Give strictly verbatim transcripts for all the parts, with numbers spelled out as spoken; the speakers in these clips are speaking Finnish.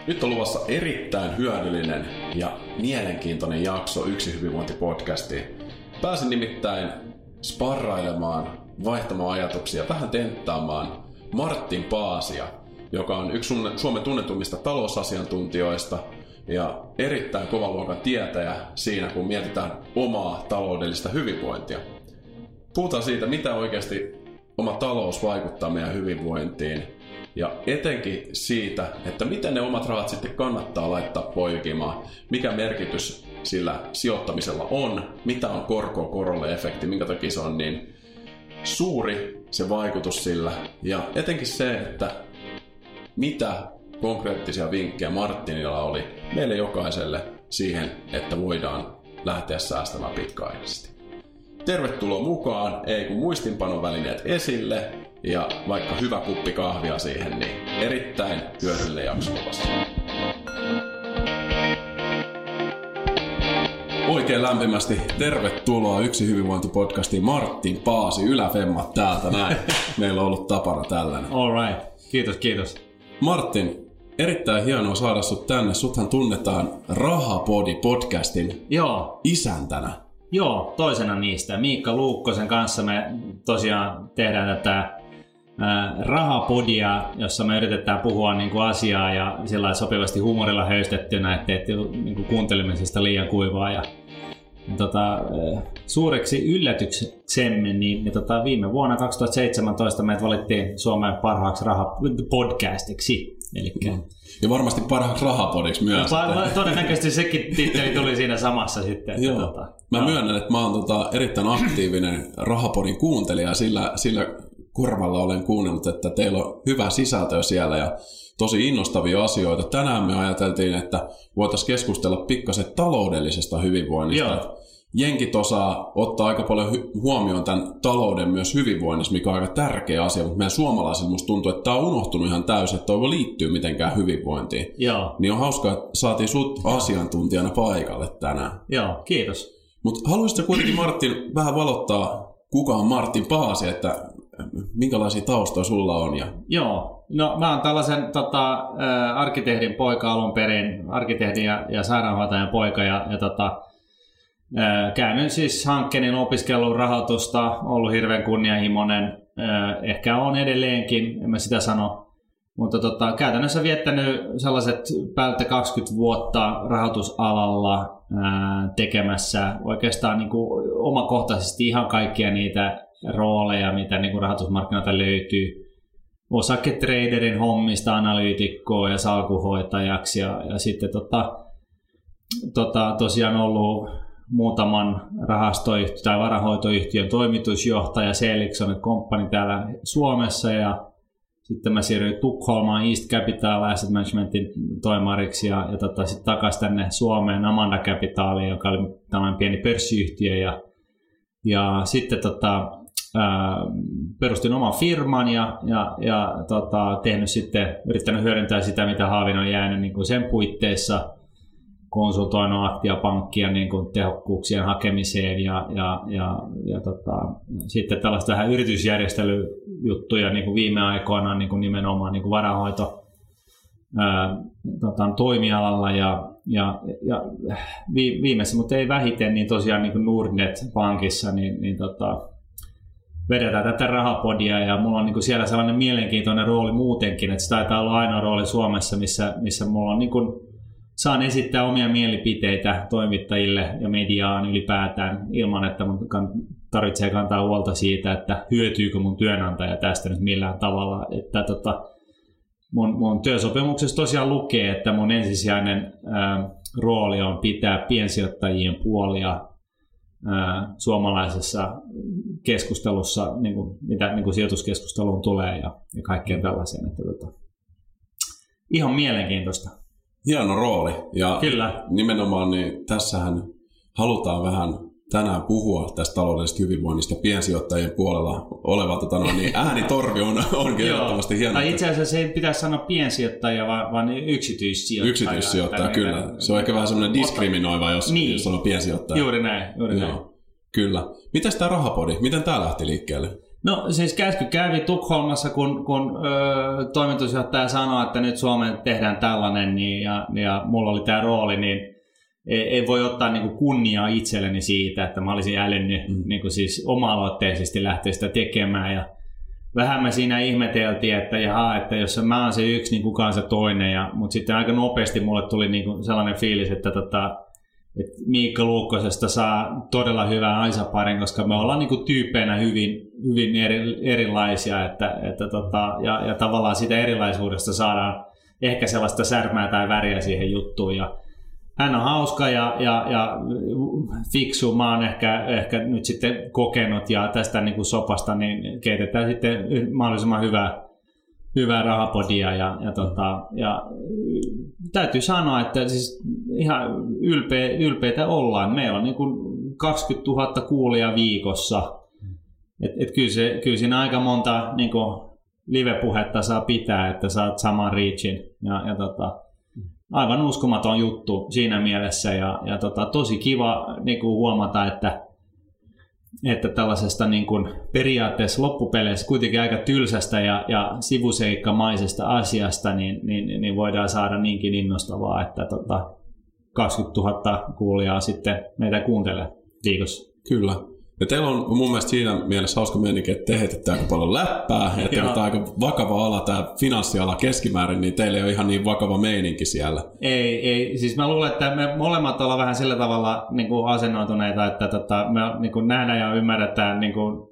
Nyt on luvassa erittäin hyödyllinen ja mielenkiintoinen jakso Yksi hyvinvointipodcastiin. Pääsin nimittäin sparrailemaan, vaihtamaan ajatuksia, vähän tenttaamaan Martin Paasia, joka on yksi Suomen tunnetummista talousasiantuntijoista ja erittäin kovan luokan tietäjä siinä, kun mietitään omaa taloudellista hyvinvointia. Puhutaan siitä, mitä oikeasti oma talous vaikuttaa meidän hyvinvointiin ja etenkin siitä, että miten ne omat rahat sitten kannattaa laittaa poikimaan, mikä merkitys sillä sijoittamisella on, mitä on korko korolle efekti, minkä takia se on niin suuri se vaikutus sillä ja etenkin se, että mitä konkreettisia vinkkejä Martinilla oli meille jokaiselle siihen, että voidaan lähteä säästämään pitkäaikaisesti. Tervetuloa mukaan, ei kun muistinpanovälineet esille ja vaikka hyvä kuppi kahvia siihen, niin erittäin hyödyllinen jakso luvassa. Oikein lämpimästi tervetuloa Yksi hyvinvointipodcastiin Martin Paasi, yläfemmat täältä näin. Meillä on ollut tapana tällainen. All right. Kiitos, kiitos. Martin, erittäin hienoa saada sut tänne. Suthan tunnetaan Rahapodi-podcastin Joo. isäntänä. Joo, toisena niistä. Miikka Luukkosen kanssa me tosiaan tehdään tätä ää, Rahapodia, jossa me yritetään puhua niinku asiaa ja sillä sopivasti humorilla höystettynä, ettei et, niinku kuuntelemisesta liian kuivaa. Ja, ja tota, suureksi yllätyksemme, niin, niin tota, viime vuonna kaksituhattaseitsemäntoista meidät valittiin Suomen parhaaksi rahapodcastiksi. Elikkä... Ja varmasti parhaaksi rahapodiksi myös. Va- todennäköisesti sekin titteli tuli siinä samassa sitten. Joo. Tota, Mä no. myönnän, että mä oon tota erittäin aktiivinen Rahapodin kuuntelija. Sillä, sillä korvalla olen kuunnellut, että teillä on hyvä sisältö siellä ja tosi innostavia asioita. Tänään me ajateltiin, että voitaisiin keskustella pikkasen taloudellisesta hyvinvoinnista. Joo. Jenkit osaa ottaa aika paljon hy- huomioon tämän talouden myös hyvinvoinnissa, mikä on aika tärkeä asia, mutta meidän suomalaisille musta tuntuu, että tämä on unohtunut ihan täysin, että toivo liittyy mitenkään hyvinvointiin. Joo. Niin on hauskaa, että saatiin sut asiantuntijana paikalle tänään. Joo, kiitos. Mutta haluaisitko kuitenkin Martin vähän valottaa, kuka on Martin Paasi, että minkälaisia taustoja sulla on? Ja... Joo, no mä oon tällaisen tota, ä, arkkitehdin poika alun perin, arkkitehdin ja, ja sairaanhoitajan poika ja, ja tota, ä, käynyt siis hankkeen opiskelun rahoitusta, ollut hirveän kunnianhimoinen, ä, ehkä on edelleenkin, en mä sitä sano, mutta tota, käytännössä viettänyt sellaiset päältä kaksikymmentä vuotta rahoitusalalla ää, tekemässä oikeastaan niin kuin omakohtaisesti ihan kaikkia niitä rooleja, mitä niin kuin rahoitusmarkkinoilta löytyy. Osaketraderin hommista analyytikkoa ja salkuhoitajaksi ja, ja sitten tota, tota, tosiaan ollut muutaman rahastoyhtiön tai varahoitoyhtiön toimitusjohtaja Seelikson Company täällä Suomessa ja sitten mä siirryin Tukholmaan East Capital Asset Managementin toimariksi ja, ja tota, sitten takaisin tänne Suomeen Amanda Capitaliin, joka oli tällainen pieni pörssiyhtiö. Ja, ja sitten tota, ää, perustin oman firman ja, ja, ja tota, tehnyt sitten, yrittänyt hyödyntää sitä, mitä haavin on jäänyt niin kuin sen puitteissa. Konsultoinut Aktia-pankkia niin kuin tehokkuuksien hakemiseen ja, ja, ja, ja tota, sitten tällaista vähän yritysjärjestelyjuttuja niin kuin viime aikoina niin kuin nimenomaan niin kuin varainhoito ää, tota, toimialalla ja, ja, ja vi, viimeisessä, mutta ei vähiten, niin tosiaan niin kuin Nordnet-pankissa niin, niin tota, vedetään tätä rahapodia ja mulla on niin kuin siellä sellainen mielenkiintoinen rooli muutenkin, että se taitaa olla ainoa rooli Suomessa, missä, missä mulla on niin kuin saan esittää omia mielipiteitä toimittajille ja mediaan ylipäätään ilman, että mun tarvitsee kantaa huolta siitä, että hyötyykö mun työnantaja tästä nyt millään tavalla. Että tota, mun, mun työsopimuksessa tosiaan lukee, että mun ensisijainen ää, rooli on pitää piensijoittajien puolia ää, suomalaisessa keskustelussa, niin kuin, mitä niin kuin sijoituskeskusteluun tulee ja, ja kaikkeen tällaiseen. Että, tota, ihan mielenkiintoista. Hieno rooli. Ja Kyllä. nimenomaan niin tässähän halutaan vähän tänään puhua tästä taloudellisesta hyvinvoinnista piensijoittajien puolella oleva tota, no, niin äänitorvi on, on ehdottomasti hieno. Tai itse asiassa ei pitäisi sanoa piensijoittajia, vaan, vaan yksityissijoittajia. Yksityissijoittaja, kyllä. Niitä, se on ehkä vähän semmoinen diskriminoiva, jos, niin. jos sanoo piensijoittaja. Juuri näin. Juuri näin. Kyllä. Miten tämä Rahapodi, miten tämä lähti liikkeelle? No siis käsky kävi Tukholmassa, kun, kun ö, toimitusjohtaja sanoi, että nyt Suomeen tehdään tällainen niin, ja, ja mulla oli tämä rooli, niin ei, ei voi ottaa niin kuin kunniaa itselleni siitä, että mä olisin älynnyt mm. niin kuin siis oma-aloitteisesti lähteä sitä tekemään. Ja vähän me siinä ihmeteltiin, että, jaha, että jos mä oon se yksi, niin kukaan se toinen. Ja, mutta sitten aika nopeasti mulle tuli niin kuin sellainen fiilis, että, tota, että Miikka Luukkosesta saa todella hyvän aisaparin, koska me ollaan niin kuin tyyppeinä hyvin, hyvin eri, erilaisia. Että, että tota, ja, ja tavallaan siitä erilaisuudesta saadaan ehkä sellaista särmää tai väriä siihen juttuun. Ja hän on hauska ja, ja, ja fiksu, mä oon ehkä, ehkä nyt sitten kokenut ja tästä niin kuin sopasta niin keitetään sitten mahdollisimman hyvää, hyvää rahapodia ja, ja, tota, ja täytyy sanoa, että siis ihan ylpeä, ylpeitä ollaan. Meillä on niin kuin kaksikymmentätuhatta kuulijaa viikossa, et, et kyllä, se, kyllä siinä aika monta niin kuin live-puhetta saa pitää, että saat saman reachin ja, ja tota, aivan uskomaton juttu siinä mielessä ja, ja tota, tosi kiva niin kuin huomata, että, että tällaisesta niin kuin periaatteessa loppupeleissä kuitenkin aika tylsästä ja, ja sivuseikkamaisesta asiasta niin, niin, niin voidaan saada niinkin innostavaa, että tota, kaksikymmentätuhatta kuulijaa sitten meitä kuuntelee viikossa. Kyllä. Ja teillä on mun mielestä siinä mielessä hauska meininki, että te heitätte aika paljon läppää, ja teillä on aika vakava ala, tämä finanssiala keskimäärin, niin teillä ei ole ihan niin vakava meininki siellä. Ei, ei. Siis mä luulen, että me molemmat ollaan vähän sillä tavalla niin kuin asennoituneita, että tota, me niin kuin nähdään ja ymmärretään niin kuin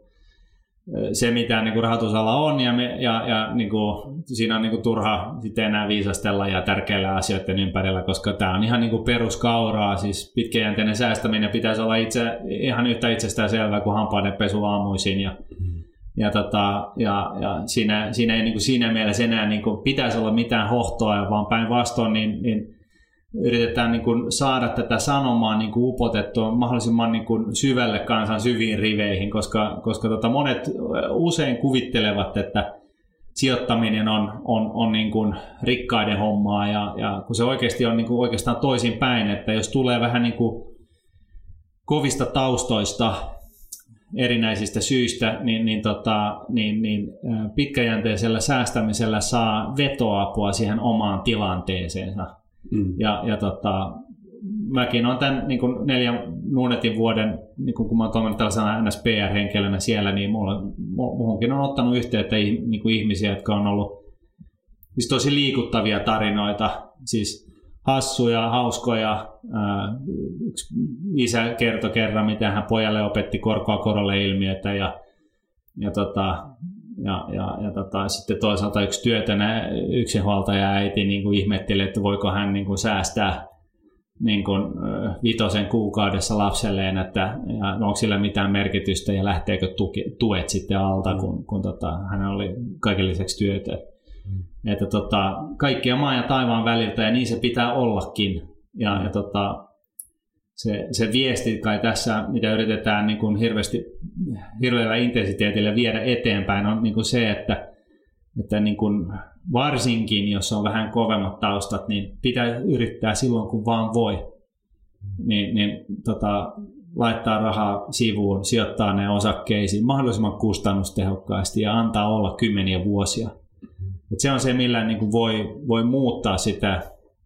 se, mitä niin kuin rahoitusala on, ja, me, ja, ja niin kuin, siinä on niin kuin turha sitten enää viisastella ja tärkeillä asioiden ympärillä, koska tämä on ihan niin kuin peruskauraa, siis pitkäjänteinen säästäminen pitäisi olla itse, ihan yhtä itsestään selvää kuin hampaiden pesu aamuisin, ja, mm. ja, tota, ja, ja siinä, siinä ei niin kuin siinä mielessä enää niin kuin pitäisi olla mitään hohtoa, vaan päinvastoin niin, niin yritetään niin kuin saada tätä sanomaa niin kuin upotettua mahdollisimman niin kuin syvälle kansan syviin riveihin, koska, koska tota monet usein kuvittelevat, että sijoittaminen on, on, on niin kuin rikkaiden hommaa, ja, ja kun se oikeasti on niin kuin oikeastaan toisinpäin, että jos tulee vähän niin kuin kovista taustoista, erinäisistä syistä, niin, niin, tota, niin, niin pitkäjänteisellä säästämisellä saa vetoapua siihen omaan tilanteeseensa. Mm. Ja, ja tota, mäkin olen tämän niin kuin neljän Nuunetin vuoden, niin kuin, kun mä olen toiminut tällaisena N S P R-henkilönä siellä, niin mulla, muhunkin on ottanut yhteyttä niin kuin ihmisiä, jotka on ollut siis tosi liikuttavia tarinoita, siis hassuja, hauskoja. Ää, yksi isä kertoi kerran, miten hän pojalle opetti korkoa korolle ilmiötä, ja, ja tota, Ja, ja, ja tota, sitten toisaalta yksi työtönä yksinhuoltaja äiti niin kuin ihmetteli, että voiko hän niin kuin säästää niin kuin, vitosen kuukaudessa lapselleen, että ja onko sillä mitään merkitystä ja lähteekö tuki, tuet sitten alta, mm. kun, kun tota, hän oli kaiken lisäksi työtön. Mm. Että tota, kaikkia maan ja taivaan väliltä, ja niin se pitää ollakin. Ja, ja tota, Se, se viesti kai tässä, mitä yritetään niin kuin hirveästi, hirveällä intensiteetillä viedä eteenpäin, on niin kuin se, että, että niin kuin varsinkin jos on vähän kovemmat taustat, niin pitää yrittää silloin, kun vaan voi. Niin, niin tota, laittaa rahaa sivuun, sijoittaa ne osakkeisiin mahdollisimman kustannustehokkaasti ja antaa olla kymmeniä vuosia. Et se on se, millä niin kuin voi, voi muuttaa sitä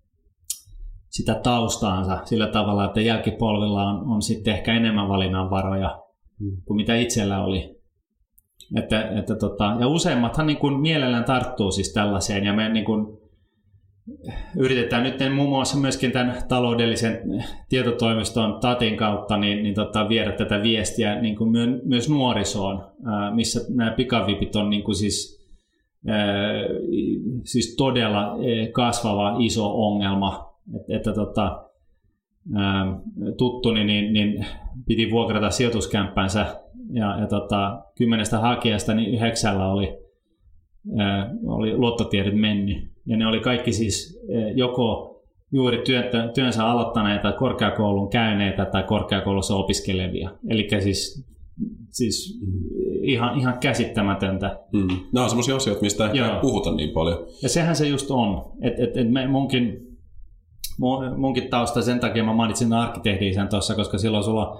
sitä taustaansa sillä tavalla, että jälkipolvilla on, on sitten ehkä enemmän valinnanvaroja mm. kuin mitä itsellä oli. Että, että tota, ja useimmathan niin kuin mielellään tarttuu siis tällaiseen, ja me niin kuin yritetään nyt muun muassa myöskin tämän taloudellisen tietotoimiston Tatin kautta niin, niin tota, viedä tätä viestiä niin kuin myö, myös nuorisoon, ää, missä nämä pikavipit on niin kuin siis, ää, siis todella kasvava iso ongelma. Että, että tota, ää, tuttuni niin, niin piti vuokrata sijoituskämppänsä, ja, ja tota, kymmenestä hakijasta niin yhdeksällä oli, ää, oli luottotiedot mennyt. Ja ne oli kaikki siis ää, joko juuri työtä, työnsä aloittaneita, korkeakoulun käyneitä tai korkeakoulussa opiskelevia. Eli siis, siis ihan, ihan käsittämätöntä. Mm. Nämä on sellaisia asioita, mistä ei puhuta niin paljon. Ja sehän se just on. Että et, et me, munkin Munkin tausta, sen takia mä mainitsin arkkitehdi-isän tuossa, koska silloin sulla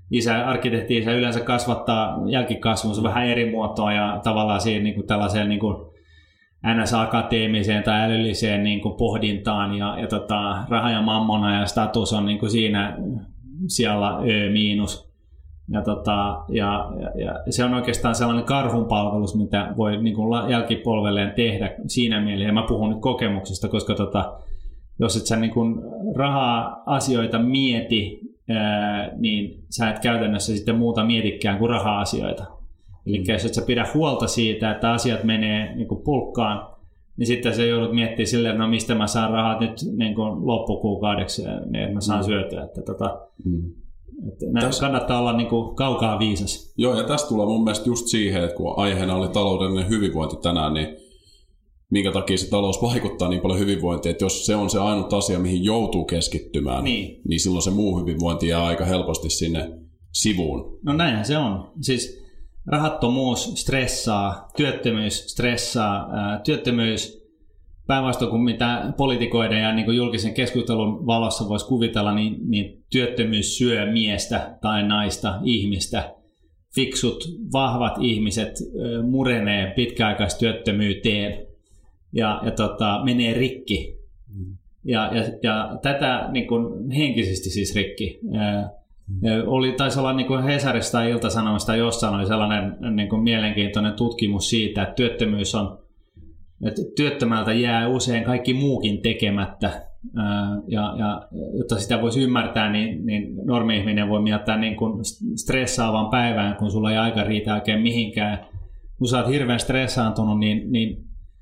isä, arkkitehti-isä yleensä kasvattaa jälkikasvunsa vähän eri muotoa ja tavallaan siihen niin kuin tällaiseen niin kuin N S-akateemiseen tai älylliseen niin kuin pohdintaan ja, ja tota, raha ja mammona ja status on niin kuin siinä siellä ö miinus. Ja, tota, ja, ja, ja se on oikeastaan sellainen karhunpalvelus, mitä voi niin kuin jälkipolvelleen tehdä siinä mielessä. Ja mä puhun nyt kokemuksesta, koska tota, jos et sä niin kuin raha-asioita mieti, ää, niin sä et käytännössä sitten muuta mietikään kuin raha-asioita. Eli jos et sä pidä huolta siitä, että asiat menee niin kuin pulkkaan, niin sitten sä joudut miettimään silleen, no mistä mä saan rahat nyt niin kuin loppukuukaudeksi, niin että mä saan syötyä. Että, tota, mm. että Täs... kannattaa olla niin kuin kaukaa viisas. Joo, ja tästä tulee mun mielestä just siihen, että kun aiheena oli taloudellinen hyvinvointi tänään, niin minkä takia se talous vaikuttaa niin paljon hyvinvointiin, että jos se on se ainut asia, mihin joutuu keskittymään, niin, niin silloin se muu hyvinvointi jää aika helposti sinne sivuun. No näinhän se on. Siis rahattomuus stressaa, työttömyys stressaa, ää, työttömyys päinvastoin kuin mitä poliitikoiden ja niin kuin julkisen keskustelun valossa voisi kuvitella, niin, niin työttömyys syö miestä tai naista, ihmistä. Fiksut, vahvat ihmiset ää, murenee pitkäaikaistyöttömyyteen ja, ja tota, menee rikki. Mm. Ja, ja, ja tätä niin kuin henkisesti siis rikki. Ää, Oli, taisi olla niin kuin Hesarista tai Ilta-Sanomista jossain oli sellainen niin kuin mielenkiintoinen tutkimus siitä, että työttömyys on, että työttömältä jää usein kaikki muukin tekemättä. Ja, ja jotta sitä voisi ymmärtää, niin, niin normi-ihminen voi miettiä niin kuin stressaavan päivään, kun sulla ei aika riitä oikein mihinkään. Kun sä oot hirveän stressaantunut, niin, niin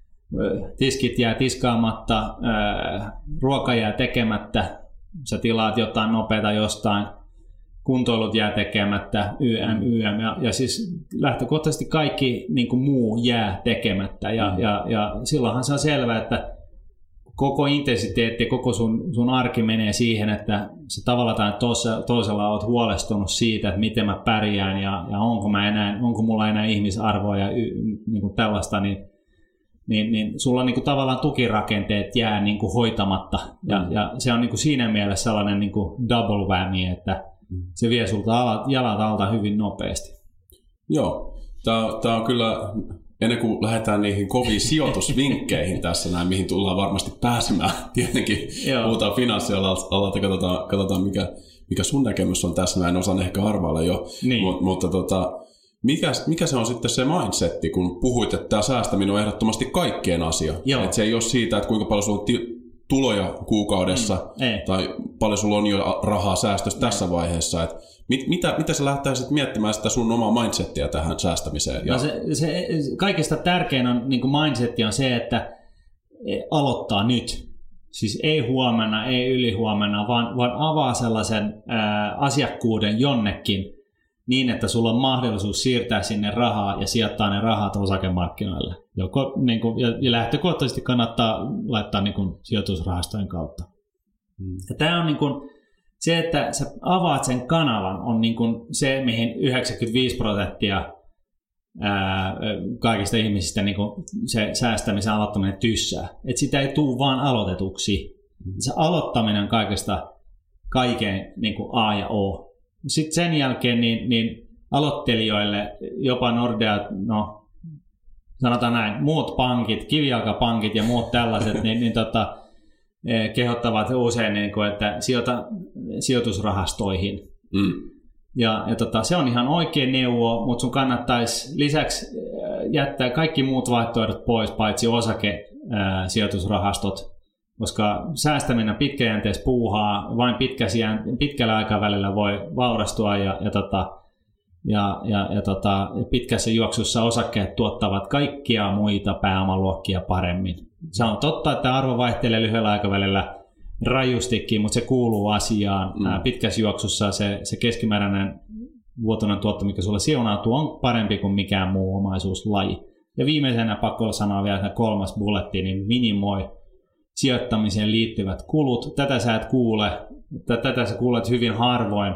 tiskit jää tiskaamatta, ruoka jää tekemättä, sä tilaat jotain nopeata jostain, kuntoilut jää tekemättä, ym, ym, ja, ja siis lähtökohtaisesti kaikki niin kuin muu jää tekemättä, ja, mm. ja, ja silloinhan se on selvää, että koko intensiteetti, koko sun, sun arki menee siihen, että sä tavallaan tai toisella oot huolestunut siitä, että miten mä pärjään, ja, ja onko, mä enää, onko mulla enää ihmisarvoa, ja y, niin kuin tällaista, niin, niin, niin sulla niin kuin tavallaan tukirakenteet jää niin kuin hoitamatta, ja, mm. ja se on niin kuin siinä mielessä sellainen niin kuin double whammy, että se vie sulta alat, jalat alta hyvin nopeasti. Joo, tämä on kyllä, ennen kuin lähdetään niihin koviin sijoitusvinkkeihin tässä näin, mihin tullaan varmasti pääsemään, tietenkin Joo. puhutaan finanssialalta, katsotaan, katsotaan mikä, mikä sun näkemys on tässä, mä en osaan ehkä arvailla jo, niin. Mut, mutta tota, mikä, mikä se on sitten se mindsetti, kun puhuit, että tämä säästäminen on ehdottomasti kaikkien asia, että se ei ole siitä, että kuinka paljon sulla on ti- tuloja kuukaudessa mm, tai paljon sulla on jo rahaa säästössä tässä vaiheessa. Et mit, mitä, mitä sä lähtäisit miettimään sitä sun omaa mindsettiä tähän säästämiseen? Ja... No se, se, kaikista tärkein on, niin kuin mindsetti on se, että aloittaa nyt. Siis ei huomenna, ei ylihuomenna, vaan, vaan avaa sellaisen ää, asiakkuuden jonnekin niin, että sulla on mahdollisuus siirtää sinne rahaa ja sijoittaa ne rahat osakemarkkinoille. Joko, niin kuin, ja, ja lähtökohtaisesti kannattaa laittaa niin kuin, sijoitusrahastojen kautta. Hmm. Ja tämä on niin kuin, se, että sä avaat sen kanavan, on niin kuin, se, mihin yhdeksänkymmentäviisi prosenttia ää, kaikista ihmisistä niin kuin, se säästämisen aloittaminen tyssää. Että sitä ei tule vaan aloitetuksi. Hmm. Se aloittaminen on kaikesta kaiken niin kuin A ja O. Sitten sen jälkeen niin, niin aloittelijoille, jopa Nordea, no sanotaan näin, muut pankit, kivijalkapankit ja muut tällaiset, niin, niin tota, kehottavat usein, niin kuin, että sijoita sijoitusrahastoihin. Mm. Ja, ja tota, se on ihan oikea neuvo, mutta sun kannattaisi lisäksi jättää kaikki muut vaihtoehdot pois, paitsi osakesijoitusrahastot. Koska säästäminen pitkäjänteistä puuhaa, vain pitkällä aikavälillä voi vaurastua ja, ja, tota, ja, ja, ja tota, pitkässä juoksussa osakkeet tuottavat kaikkia muita pääomaluokkia paremmin. Se on totta, että arvo vaihtelee lyhyellä aikavälillä rajustikin, mutta se kuuluu asiaan. Mm. Pitkässä juoksussa se, se keskimääräinen vuotuinen tuotto, mikä sulle siunautuu, on parempi kuin mikään muu omaisuuslaji. Ja viimeisenä pakko sanoa vielä kolmas bulletti, niin minimoi sijoittamiseen liittyvät kulut. Tätä sä et kuule, tätä sä kuulet hyvin harvoin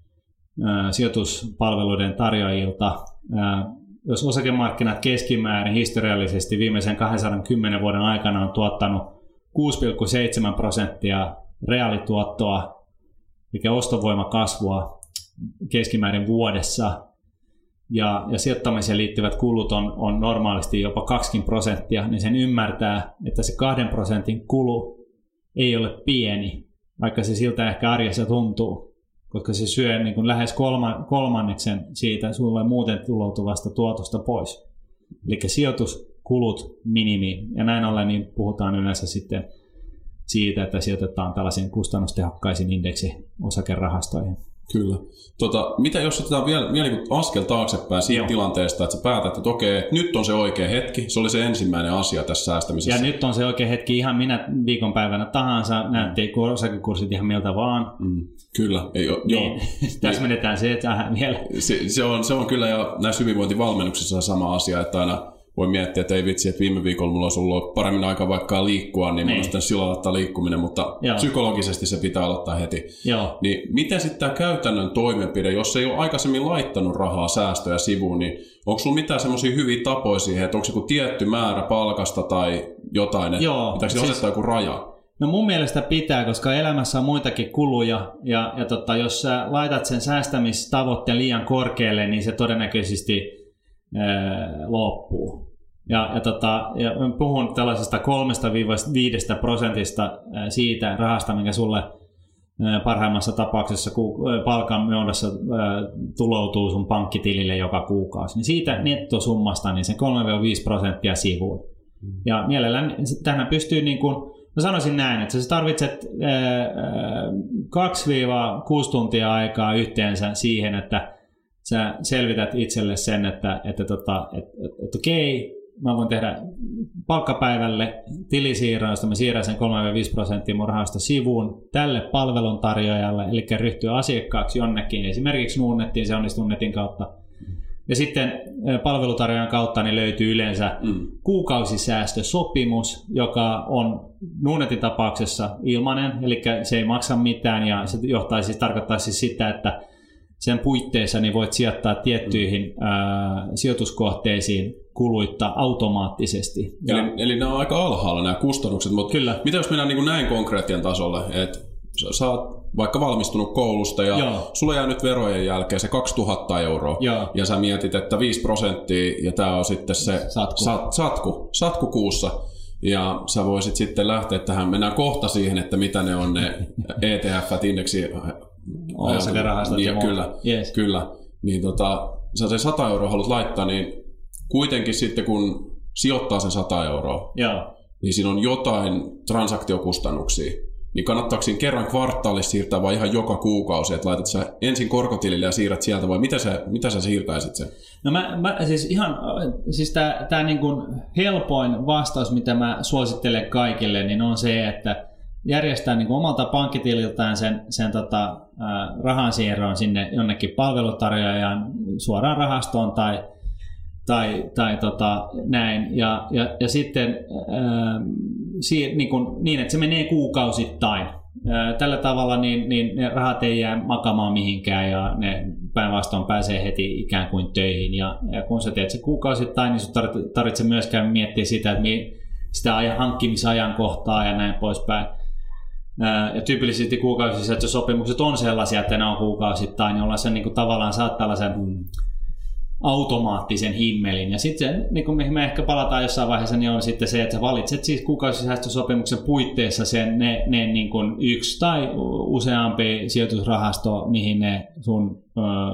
ää, sijoituspalveluiden tarjoajilta. Ää, jos osakemarkkinat keskimäärin historiallisesti viimeisen kaksisataa vuoden aikana on tuottanut kuusi pilkku seitsemän prosenttia reaalituottoa, mikä ostovoimakasvua, keskimäärin vuodessa. Ja, ja sijoittamiseen liittyvät kulut on, on normaalisti jopa kaksikymmentä prosenttia, niin sen ymmärtää, että se kahden prosentin kulu ei ole pieni, vaikka se siltä ehkä arjessa tuntuu, koska se syö niin kuin lähes kolman, kolmanneksen siitä sulle muuten tuloutuvasta tuotosta pois. Eli sijoituskulut minimi, ja näin ollen niin puhutaan yleensä sitten siitä, että sijoitetaan tällaisiin kustannustehokkaisiin indeksi-osakerahastoihin. Kyllä. Tota, mitä jos otetaan vielä, vielä niin askel taaksepäin siitä Joo. tilanteesta, että sä päätät, että okei, nyt on se oikea hetki, se oli se ensimmäinen asia tässä säästämisessä. Ja nyt on se oikea hetki ihan minä viikonpäivänä tahansa, mm. näytti osakekurssit ihan miltä vaan. Mm. Kyllä. Ei, jo, niin. Täsmennetään se tähän vielä. Se, se, on, se on kyllä, ja näissä hyvinvointivalmennuksissa on sama asia, että aina voi miettiä, että ei vitsi, että viime viikolla mulla olisi ollut paremmin aikaa vaikka liikkua, niin, niin. mun sitten silloin aloittaa liikkuminen, mutta Joo. psykologisesti se pitää aloittaa heti. Joo. Niin miten sitten tämä käytännön toimenpide, jos ei ole aikaisemmin laittanut rahaa säästöjä sivuun, niin onko sulla mitään semmoisia hyviä tapoja siihen, että onko joku tietty määrä palkasta tai jotain, että Joo, pitääkö siis, asettaa joku raja? No mun mielestä pitää, koska elämässä on muitakin kuluja, ja, ja tota, jos sä laitat sen säästämistavoitteen liian korkealle, niin se todennäköisesti loppuu. Ja, ja, tota, ja puhun tällaisesta kolmesta viidestä prosentista siitä rahasta, mikä sulle parhaimmassa tapauksessa palkan muodossa tuloutuu sun pankkitilille joka kuukausi. Niin siitä nettosummasta niin se kolme viisi prosenttia sivuun. Ja mielellään tähän pystyy, niin kuin, mä sanoisin näin, että sä tarvitset kaksi kuusi tuntia aikaa yhteensä siihen, että sä selvität itselle sen, että, että, tota, että, että, että okei, mä voin tehdä palkkapäivälle tilisiirron, josta mä siirrän sen kolme viisi prosenttia mun rahasta sivuun tälle palveluntarjoajalle, eli ryhtyä asiakkaaksi jonnekin. Esimerkiksi Nuunnettiin, se onnistuu netin kautta. Ja sitten palvelutarjoajan kautta niin löytyy yleensä mm. kuukausisäästösopimus, joka on Nuunnetin tapauksessa ilmainen, eli se ei maksa mitään, ja se johtaisi, tarkoittaisi sitä, että sen puitteissa niin voit sijoittaa tiettyihin ää, sijoituskohteisiin kuluitta automaattisesti. Eli, eli nämä on aika alhaalla nämä kustannukset, mutta Kyllä. mitä jos mennään niin kuin näin konkreettien tasolle, että sä oot vaikka valmistunut koulusta ja Joo. sulla jää nyt verojen jälkeen se kaksituhatta euroa Joo. ja sä mietit, että viisi prosenttia ja tää on sitten se satku, sat, satku, satku kuussa. Ja sä voisit sitten lähteä tähän, mennään kohta siihen, että mitä ne on ne E T F, indeksi Osakerahastot niin, ja kyllä, yes. kyllä. Niin tota, sä se sata euroa haluat laittaa, niin kuitenkin sitten kun sijoittaa sen sata euroa, Joo. niin siinä on jotain transaktiokustannuksia. Niin kannattaako siinä kerran kvartaalissa siirtää vai ihan joka kuukausi, että laitat sä ensin korkotilille ja siirrät sieltä vai mitä sä, mitä sä siirtäisit sen? No mä, mä siis ihan, siis tää, tää niin kuin helpoin vastaus, mitä mä suosittelen kaikille, niin on se, että järjestää niin kuin omalta pankkitililtään sen, sen tota, äh, rahansiirron sinne jonnekin palvelutarjoajan suoraan rahastoon tai, tai, tai tota, näin. Ja, ja, ja sitten äh, siir, niin, kuin, niin, että se menee kuukausittain. Äh, tällä tavalla niin, niin ne rahat ei jää makamaan mihinkään ja ne päinvastoin pääsee heti ikään kuin töihin. Ja, ja kun sä teet se kuukausittain, niin sun tarvitsee myöskään miettiä sitä, että mi, sitä hankkimisajankohtaa ja näin poispäin. Ja tyypillisesti kuukausisäästösopimukset on sellaisia, että ne on kuukausittain, jolloin se niin kuin tavallaan saat tällaisen automaattisen himmelin. Ja sitten niin kuin me ehkä palataan jossain vaiheessa, niin on sitten se, että sä valitset siis kuukausisäästösopimuksen puitteissa sen, ne, ne niin kuin yksi tai useampi sijoitusrahasto, mihin ne sun,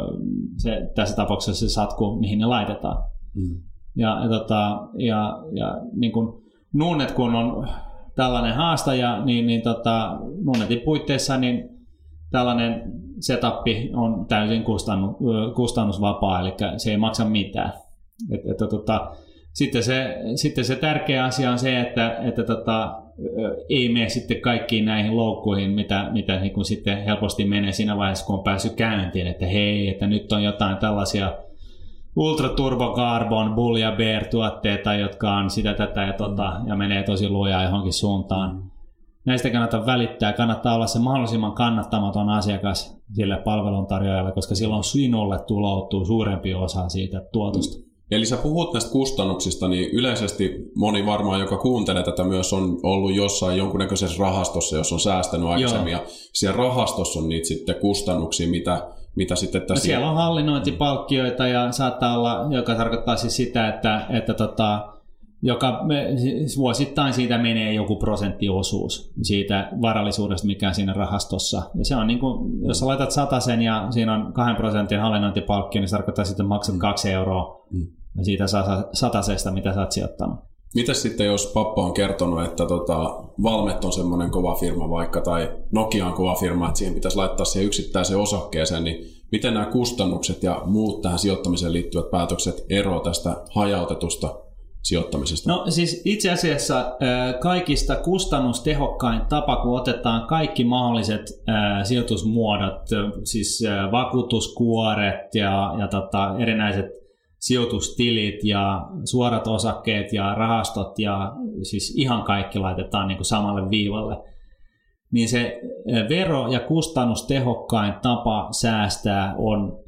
se, tässä tapauksessa se satku, mihin ne laitetaan. Mm. Ja, ja, tota, ja, ja niin kuin Nuunnet, kun on tällainen haastaja, niin, niin tota, Nuunnetin puitteissa niin tällainen setappi on täysin kustannu, kustannusvapaa, eli se ei maksa mitään. Et, et, tota, sitten, se, sitten se tärkeä asia on se, että, että tota, ei mene sitten kaikkiin näihin loukkuihin, mitä, mitä niin kuin sitten helposti menee siinä vaiheessa, kun on päässyt käyntiin, että hei, että nyt on jotain tällaisia Ultra Turbo Carbon, Bull ja Bear tuotteita, jotka on sitä tätä ja, tota, ja menee tosi lujaa johonkin suuntaan. Näistä kannattaa välittää, kannattaa olla se mahdollisimman kannattamaton asiakas sille palveluntarjoajalle, koska silloin sinulle tuloutuu suurempi osa siitä tuotosta. Eli sä puhut näistä kustannuksista, niin yleisesti moni varmaan, joka kuuntelee tätä myös, on ollut jossain jonkunnäköisessä rahastossa, jos on säästänyt aikaisemmin. Joo. Ja siellä rahastossa on niitä sitten kustannuksia, mitä mitä sitten tässä... No siellä on hallinnointipalkkioita ja saattaa olla, joka tarkoittaa siis sitä, että, että tota, joka siis vuosittain siitä menee joku prosenttiosuus siitä varallisuudesta, mikä on siinä rahastossa. Ja se on niin kuin, jos sä laitat satasen ja siinä on kahden prosentin hallinnointipalkkio, niin se tarkoittaa sitten, että maksat kaksi euroa mm. siitä satasesta, mitä sä oot sijoittanut. Mitäs sitten, jos pappa on kertonut, että tota, Valmet on semmoinen kova firma vaikka, tai Nokia on kova firma, että siihen pitäisi laittaa siihen yksittäiseen osakkeeseen, niin miten nämä kustannukset ja muut tähän sijoittamiseen liittyvät päätökset eroavat tästä hajautetusta sijoittamisesta? No siis itse asiassa kaikista kustannustehokkain tapa, kun otetaan kaikki mahdolliset sijoitusmuodot, siis vakuutuskuoret ja, ja tota, erinäiset sijoitustilit ja suorat osakkeet ja rahastot ja siis ihan kaikki laitetaan niin kuin samalle viivalle, niin se vero- ja kustannustehokkain tapa säästää on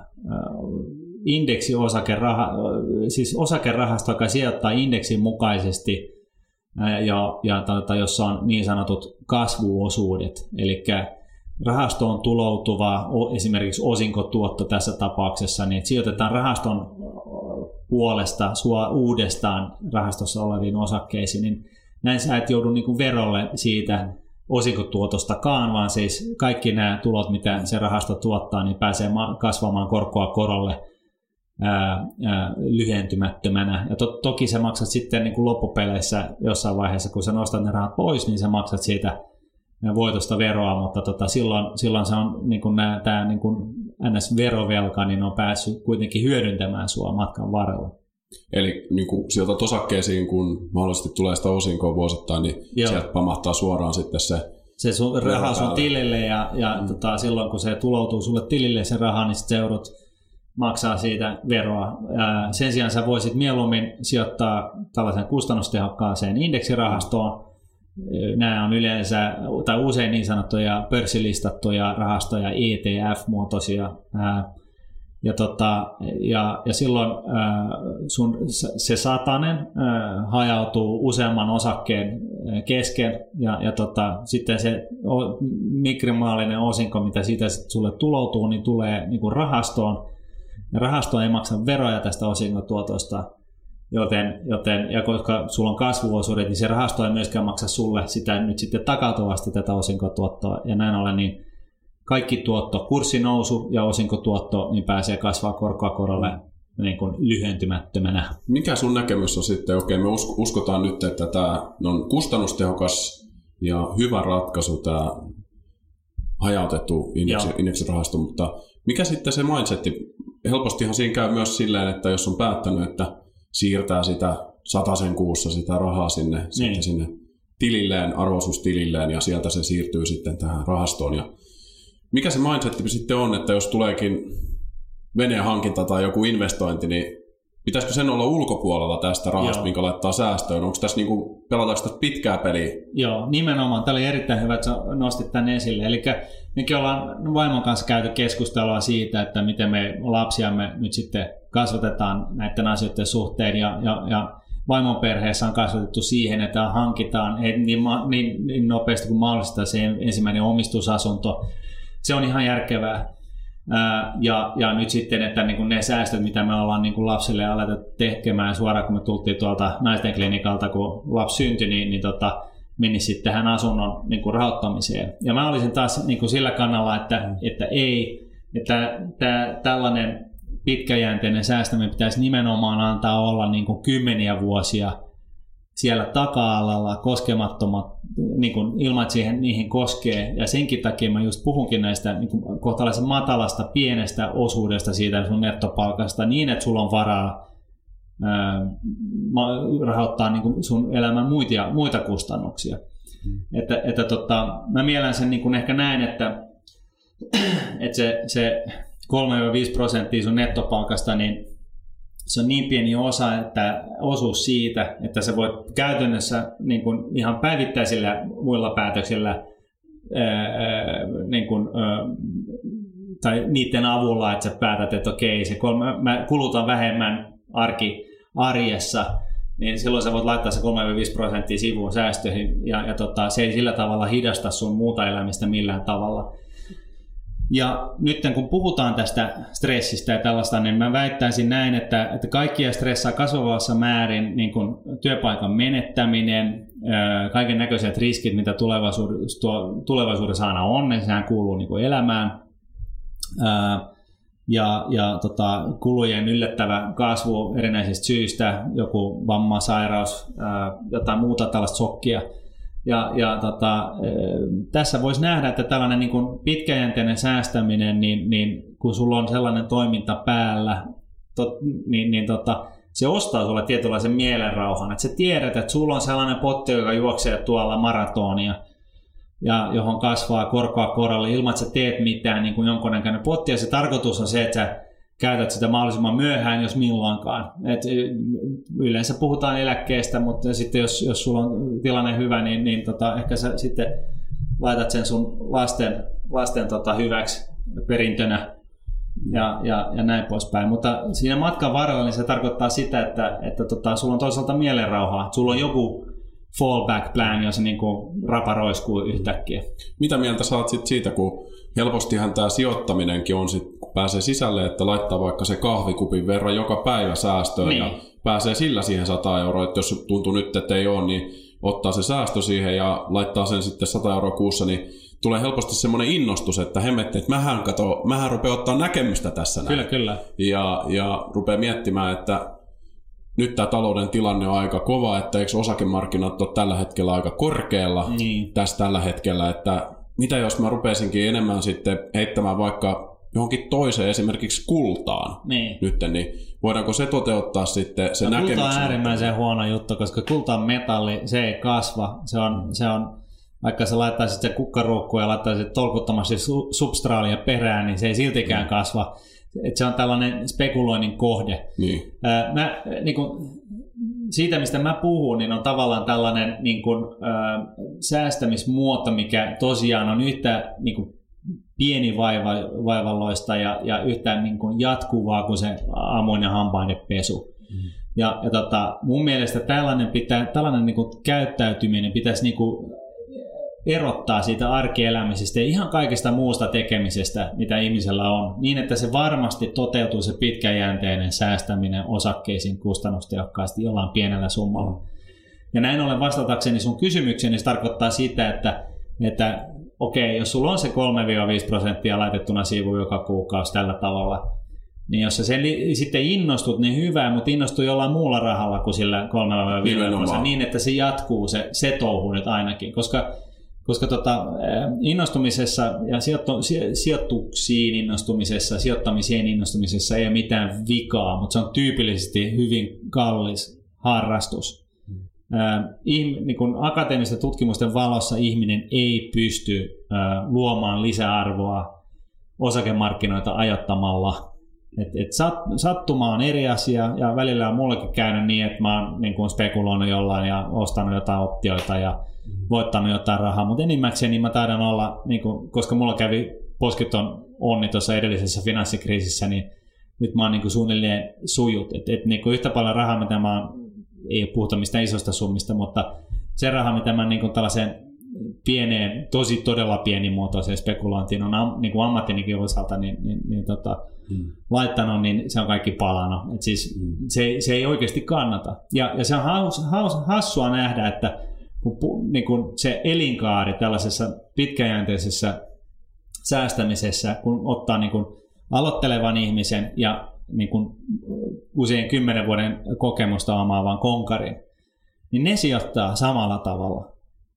indeksiosakeraha, siis osakerahasto, joka sijoittaa indeksin mukaisesti ja, ja tota, jossa on niin sanotut kasvuosuudet, eli rahastoon tuloutuva esimerkiksi osinkotuotto tässä tapauksessa, niin sijoitetaan rahaston puolesta sua uudestaan rahastossa oleviin osakkeisiin, niin näin sä et joudu niin kuin verolle siitä osinkotuotostakaan, vaan siis kaikki nämä tulot, mitä se rahasto tuottaa, niin pääsee kasvamaan korkoa korolle ää, ää, lyhentymättömänä. Ja to, toki sä maksat sitten niin kuin loppupeleissä jossain vaiheessa, kun sä nostat ne rahat pois, niin sä maksat siitä voitosta veroa, mutta tota, silloin, silloin se on niin kuin nämä, tämä niin kuin N S-verovelka, niin on päässyt kuitenkin hyödyntämään sua matkan varrella. Eli niin kun sijoitat osakkeisiin, kun mahdollisesti tulee sitä osinkoa vuosittain, niin Joo. sieltä pamahtaa suoraan sitten se Se sun raha sun tilille ja, ja mm. tota, silloin kun se tuloutuu sulle tilille se raha, niin sitten seurut maksaa siitä veroa. Ää, sen sijaan sä voisit mieluummin sijoittaa tällaisen kustannustehokkaaseen indeksirahastoon. Nämä on yleensä tai usein niin sanottuja pörssilistattuja rahastoja, E T F-muotoisia. Ää, Ja, tota, ja, ja silloin ää, sun, se satanen ää, hajautuu useamman osakkeen kesken ja, ja tota, sitten se o, mikrimaalinen osinko, mitä siitä sit sulle tuloutuu, niin tulee niin kuin rahastoon. Ja rahasto ei maksa veroja tästä osinkotuotosta, joten, joten ja koska sulla on kasvuosuudet, niin se rahasto ei myöskään maksa sulle sitä nyt sitten takautuvasti tätä osinkotuottoa. Ja näin ollen niin kaikki tuotto, kurssinousu ja osinkotuotto, niin pääsee kasvaa korkoa korolle niin kuin lyhentymättömänä. Mikä sun näkemys on sitten? Okei, me uskotaan nyt, että tämä on kustannustehokas ja hyvä ratkaisu, tämä hajautettu indeksi, indeksirahasto, mutta mikä sitten se mindsetti? Helpostihan siinä käy myös silleen, että jos on päättänyt, että siirtää sitä satasen kuussa sitä rahaa sinne, niin. sitten sinne tililleen, arvoisuustililleen ja sieltä se siirtyy sitten tähän rahastoon ja mikä se mindset sitten on, että jos tuleekin veneen hankinta tai joku investointi, niin pitäisikö sen olla ulkopuolella tästä rahasta, Joo. minkä laittaa säästöön? Onko tässä niin kuin, pelataanko tässä pitkää peliä? Joo, nimenomaan. Tämä oli erittäin hyvä, että nostit tämän esille. Eli mekin ollaan vaimon kanssa käyty keskustelua siitä, että miten me lapsiamme nyt sitten kasvatetaan näiden asioiden suhteen. Ja, ja, ja vaimon perheessä on kasvatettu siihen, että hankitaan niin, niin, niin nopeasti kuin mahdollista se ensimmäinen omistusasunto. Se on ihan järkevää. Ja, ja nyt sitten, että niin kuin ne säästöt, mitä me ollaan niin kuin lapsille aletettu tekemään suoraan, kun me tultiin tuolta naisten klinikalta, kun lapsi syntyi, niin, niin tota, meni sitten tähän asunnon niin kuin rahoittamiseen. Ja mä olisin taas niin kuin sillä kannalla, että, että ei, että tää, tällainen pitkäjänteinen säästäminen pitäisi nimenomaan antaa olla niin kuin kymmeniä vuosia siellä taka-alalla koskemattomat, niin kuin ilman, että siihen, niihin koskee. Ja senkin takia mä just puhunkin näistä niin kuin kohtalaisen matalasta, pienestä osuudesta siitä sun nettopalkasta niin, että sulla on varaa ää, rahoittaa niin kuin sun elämän muita, muita kustannuksia. Mm. Että, että tota, mä miellän sen niin kuin ehkä näin, että, että se, se kolme viisi prosenttia sun nettopalkasta, niin se on niin pieni osa, että osuus siitä, että sä voit käytännössä niin kuin ihan päivittäisillä muilla päätöksillä ää, niin kuin, ää, tai niiden avulla, että sä päätät, että okei, se kolme, mä kulutan vähemmän arki, arjessa, niin silloin sä voit laittaa se kolme viisi prosenttia sivuun säästöihin ja, ja tota, se ei sillä tavalla hidasta sun muuta elämistä millään tavalla. Ja nyt kun puhutaan tästä stressistä ja tällaista, niin mä väittäisin näin, että, että kaikkia stressaa kasvavassa määrin niin kuin työpaikan menettäminen, kaiken näköiset riskit, mitä tulevaisuudessa, tulevaisuudessa aina on, niin sehän kuuluu niin kuin elämään. Ja, ja tota, kulujen yllättävä kasvu erinäisistä syistä, joku vamma, sairaus, jotain muuta tällaista shokkia. Ja, ja tota, tässä voisi nähdä, että tällainen niin kuin pitkäjänteinen säästäminen, niin, niin kun sulla on sellainen toiminta päällä, tot, niin, niin tota, se ostaa sulle tietynlaisen mielenrauhan. Että sä tiedät, että sulla on sellainen potti, joka juoksee tuolla maratonia, ja johon kasvaa korkoa korolle ilman, että sä teet mitään niin kuin jonkunnäköinen potti. Ja se tarkoitus on se, että sä käytät sitä mahdollisimman myöhään, jos milloinkaan. Et yleensä puhutaan eläkkeestä, mutta sitten jos, jos sulla on tilanne hyvä, niin, niin tota, ehkä sä sitten laitat sen sun lasten, lasten tota, hyväksi perintönä ja, ja, ja näin poispäin. Mutta siinä matkan varrella niin se tarkoittaa sitä, että, että tota, sulla on toisaalta mielenrauhaa. Sulla on joku fallback plan, jos se niin kuin raparoiskuu yhtäkkiä. Mitä mieltä saat sit siitä, kun helpostihan tämä sijoittaminenkin on, sit, kun pääsee sisälle, että laittaa vaikka se kahvikupin verran joka päivä säästöön niin. Ja pääsee sillä siihen sata euroa, että jos tuntuu nyt, että ei ole, niin ottaa se säästö siihen ja laittaa sen sitten sata euroa kuussa, niin tulee helposti semmoinen innostus, että hemmetti, että mähän, kato, mähän rupeaa ottaa näkemystä tässä näin. Kyllä, kyllä. Ja, ja rupeaa miettimään, että nyt tämä talouden tilanne on aika kova, että eikö osakemarkkinat ole tällä hetkellä aika korkealla niin. Tässä tällä hetkellä, että mitä jos mä rupeisinkin enemmän sitten heittämään vaikka johonkin toiseen, esimerkiksi kultaan niin. nyt, niin voidaanko se toteuttaa sitten se no, näkemys? Kulta on äärimmäisen huono juttu, koska kulta on metalli, se ei kasva, se on, se on vaikka sä laittaisit se kukkaruukkuun ja laittaisit tolkuttomasti su- substraalia perään, niin se ei siltikään mm. kasva. Et se on tällainen spekuloinnin kohde. Niin. Mä, niin kun, siitä, mistä mä puhun, niin on tavallaan tällainen niin kun, ää, säästämismuoto, mikä tosiaan on yhtä niin kun, pieni vaiva, vaivalloista ja, ja yhtä niin kun, jatkuvaa kuin se aamuin ja hampaiden pesu. Mm. Ja, ja tota, mun mielestä tällainen, pitää, tällainen niin kun, käyttäytyminen pitäisi niin kun, erottaa siitä arkielämisestä ja ihan kaikesta muusta tekemisestä, mitä ihmisellä on, niin että se varmasti toteutuu se pitkäjänteinen säästäminen osakkeisiin kustannustehokkaasti jollain pienellä summalla. Ja näin ollen vastatakseni sun kysymykseen, niin se tarkoittaa sitä, että, että okei, jos sulla on se kolme viiva viisi prosenttia laitettuna siivuun joka kuukausi tällä tavalla, niin jos sä sen li- sitten innostut, niin hyvä, mutta innostu jollain muulla rahalla kuin sillä kolme viiva viisi prosenttia, niin että se jatkuu se, se touhu nyt ainakin, koska Koska tota, innostumisessa ja sijoittu, sijoituksiin innostumisessa, sijoittamiseen innostumisessa ei ole mitään vikaa, mutta se on tyypillisesti hyvin kallis harrastus. Hmm. Ihm, niin kun akateemisten tutkimusten valossa ihminen ei pysty ää, luomaan lisäarvoa osakemarkkinoita ajattamalla. Et, et sat, sattuma on eri asia ja välillä on mullekin käynyt niin, että mä oon niin kun spekuloinut jollain ja ostanut jotain optioita ja voittanut jotain rahaa, mutta enimmäkseen niin mä taidan olla, niin kun, koska mulla kävi posketon onni tuossa edellisessä finanssikriisissä, niin nyt mä oon niin suunnilleen sujut. Et, et, niin yhtä paljon rahaa, mitä mä oon, ei puhuta mistään isosta summista, mutta se raha, mitä mä niin tällaiseen pieneen, tosi todella pienimuotoiseen spekulointiin on am, niin ammattinikin osalta niin, niin, niin, tota, hmm. laittanut, niin se on kaikki palannut. Et siis hmm. se, se ei oikeasti kannata. Ja, ja se on haus, haus, hassua nähdä, että kun, niin kun se elinkaari tällaisessa pitkäjänteisessä säästämisessä, kun ottaa niin kun aloittelevan ihmisen ja niin kun usein kymmenen vuoden kokemusta omaavan konkarin, niin ne sijoittaa samalla tavalla.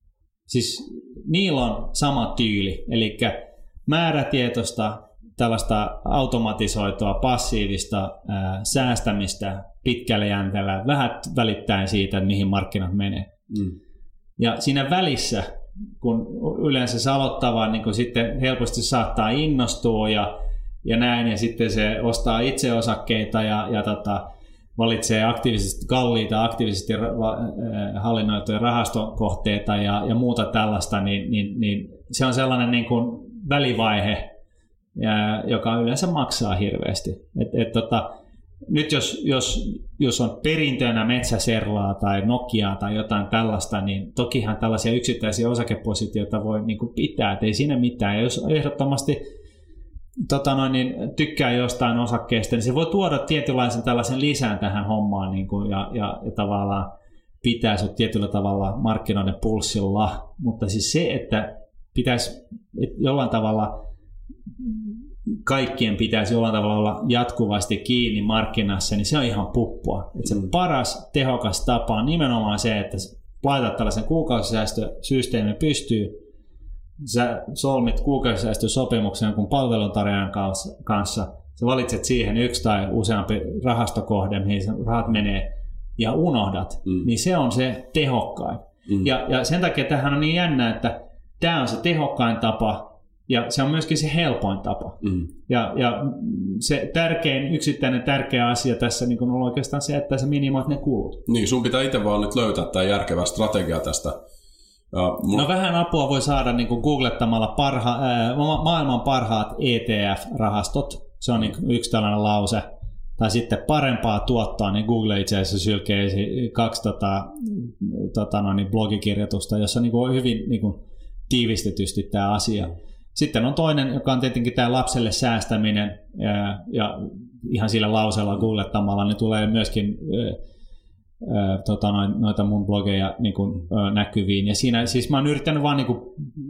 Siis niillä on sama tyyli, eli määrätietoista, tällaista automatisoitua, passiivista ää, säästämistä pitkällä jänteellä, vähän välittäen siitä, että mihin markkinat menee. Mm. Ja siinä välissä, kun yleensä se aloittava niin kun sitten helposti saattaa innostua ja, ja näin, ja sitten se ostaa itse osakkeita ja, ja tota, valitsee aktiivisesti kalliita, aktiivisesti hallinnoituja rahastokohteita ja, ja muuta tällaista, niin, niin, niin se on sellainen niin kuin välivaihe, ja, joka yleensä maksaa hirveästi. Et, et, tota, nyt jos, jos, jos on perintönä Metsäserlaa tai Nokiaa tai jotain tällaista, niin tokihan tällaisia yksittäisiä osakepositioita voi niin kuin pitää, et ei siinä mitään. Ja jos ehdottomasti tota noin, niin, tykkää jostain osakkeesta, niin se voi tuoda tietynlaisen tällaisen lisän tähän hommaan niin kuin, ja, ja, ja tavallaan pitää sut tietyllä tavalla markkinoiden pulssilla, mutta siis se, että pitäisi että jollain tavalla kaikkien pitäisi jollain tavalla olla jatkuvasti kiinni markkinassa, niin se on ihan puppua. Että se paras tehokas tapa on nimenomaan se, että laitat tällaisen kuukausisäästösysteemin pystyy, sä solmit kuukausisäästösopimuksen jonkun palveluntarjoajan kanssa, sä valitset siihen yksi tai useampi rahastokohde, mihin rahat menee, ja unohdat, mm. niin se on se tehokkain. Mm. Ja, ja sen takia tämähän on niin jännä, että tämä on se tehokkain tapa, ja se on myöskin se helpoin tapa. Mm. Ja, ja se tärkein, yksittäinen tärkeä asia tässä niin on oikeastaan se, että sä minimoit ne kulut. Niin, sun pitää itse vaan nyt löytää tämä järkevä strategia tästä. Ja mun... No vähän apua voi saada niin kuin googlettamalla parha, ää, maailman parhaat E T F-rahastot. Se on niin yksi tällainen lause. Tai sitten parempaa tuottoa, niin Google itse asiassa sylkee kaksi tota, tota no, niin blogikirjoitusta, jossa niin kuin on hyvin niin kuin tiivistetysti tämä asia. Sitten on toinen, joka on tietenkin tämä lapselle säästäminen, ja, ja ihan sillä lauseella googlettamalla niin tulee myöskin ää, tota, noita mun blogeja niin kuin, ää, näkyviin. Ja siinä siis mä oon yrittänyt vaan niin kuin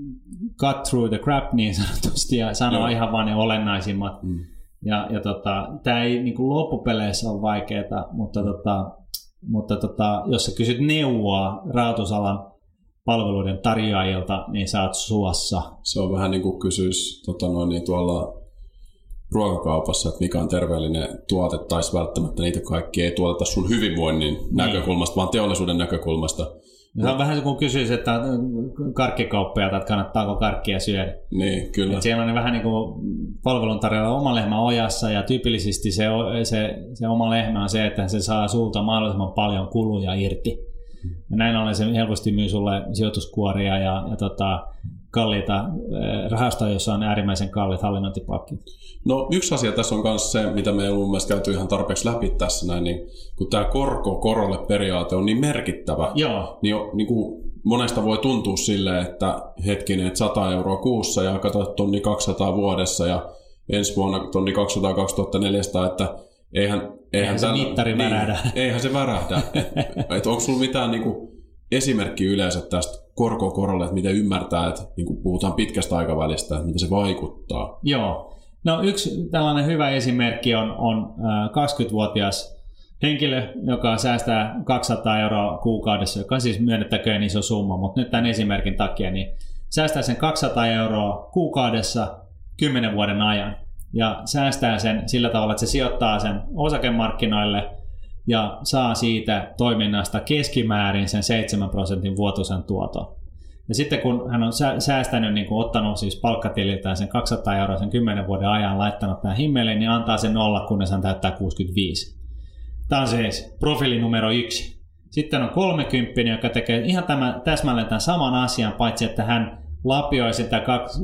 cut through the crap niin sanotusti ja sanoa no. ihan vaan ne olennaisimmat. Mm. Ja, ja tota, tämä ei niin kuin loppupeleissä ole vaikeaa, mutta, tota, mutta tota, jos sä kysyt neuvoa rahoitusalan palveluiden tarjoajilta, niin sä oot suossa. Se on vähän niin kuin kysyisi tota noin, niin tuolla ruokakaupassa, että mikä on terveellinen tuote, tai välttämättä niitä kaikki ei tuoteta sun hyvinvoinnin niin. näkökulmasta, vaan teollisuuden näkökulmasta. Se on vähän se, kun kysyisi, että karkkikauppiaat, että kannattaako karkkia syödä. Niin, kyllä. Et siellä on vähän niin kuin palveluntarjolla oma lehmä ojassa, ja tyypillisesti se, se, se oma lehmä on se, että se saa sulta mahdollisimman paljon kuluja irti. Ja näin ollen se helposti myy sulle sijoituskuoria ja, ja tota, kalliita rahastoja, joissa on äärimmäisen kalliit hallinnointipalkkiot. No yksi asia tässä on myös se, mitä me ei mun mielestä käyty ihan tarpeeksi läpi tässä näin, niin kun tämä korko korolle periaate on niin merkittävä, Joo. niin, niin kuin monesta voi tuntua silleen, että hetkinen, että sata euroa kuussa ja katsotaan tonni kaksisataa vuodessa ja ensi vuonna tonni kaksisataa kaksituhattaneljäsataa, että eihän, eihän, eihän se tällä, mittari niin, värähdä. Eihän se värähdä. et, et onko sulla mitään niin kuin esimerkkiä yleensä tästä korkokorolle, että miten ymmärtää, että niin kuin puhutaan pitkästä aikavälistä, että miten se vaikuttaa? Joo. No yksi tällainen hyvä esimerkki on, on kaksikymmentävuotias henkilö, joka säästää kaksisataa euroa kuukaudessa, joka on siis myönnettäköön iso summa, mutta nyt tämän esimerkin takia niin säästää sen kaksisataa euroa kuukaudessa kymmenen vuoden ajan ja säästää sen sillä tavalla, että se sijoittaa sen osakemarkkinoille ja saa siitä toiminnasta keskimäärin sen seitsemän prosentin vuotuisen tuoton. Ja sitten kun hän on säästänyt, niin kuin ottanut siis palkkatililtään sen kaksisataa euroa sen kymmenen vuoden ajan, laittanut tämän himmeliin, niin antaa sen nolla, kunnes hän täyttää kuusikymmentäviisi. Tämä on siis profiili numero yksi. Sitten on kolmekymppinen, joka tekee ihan tämän, täsmälleen tämän saman asian, paitsi että hän lapioi sitä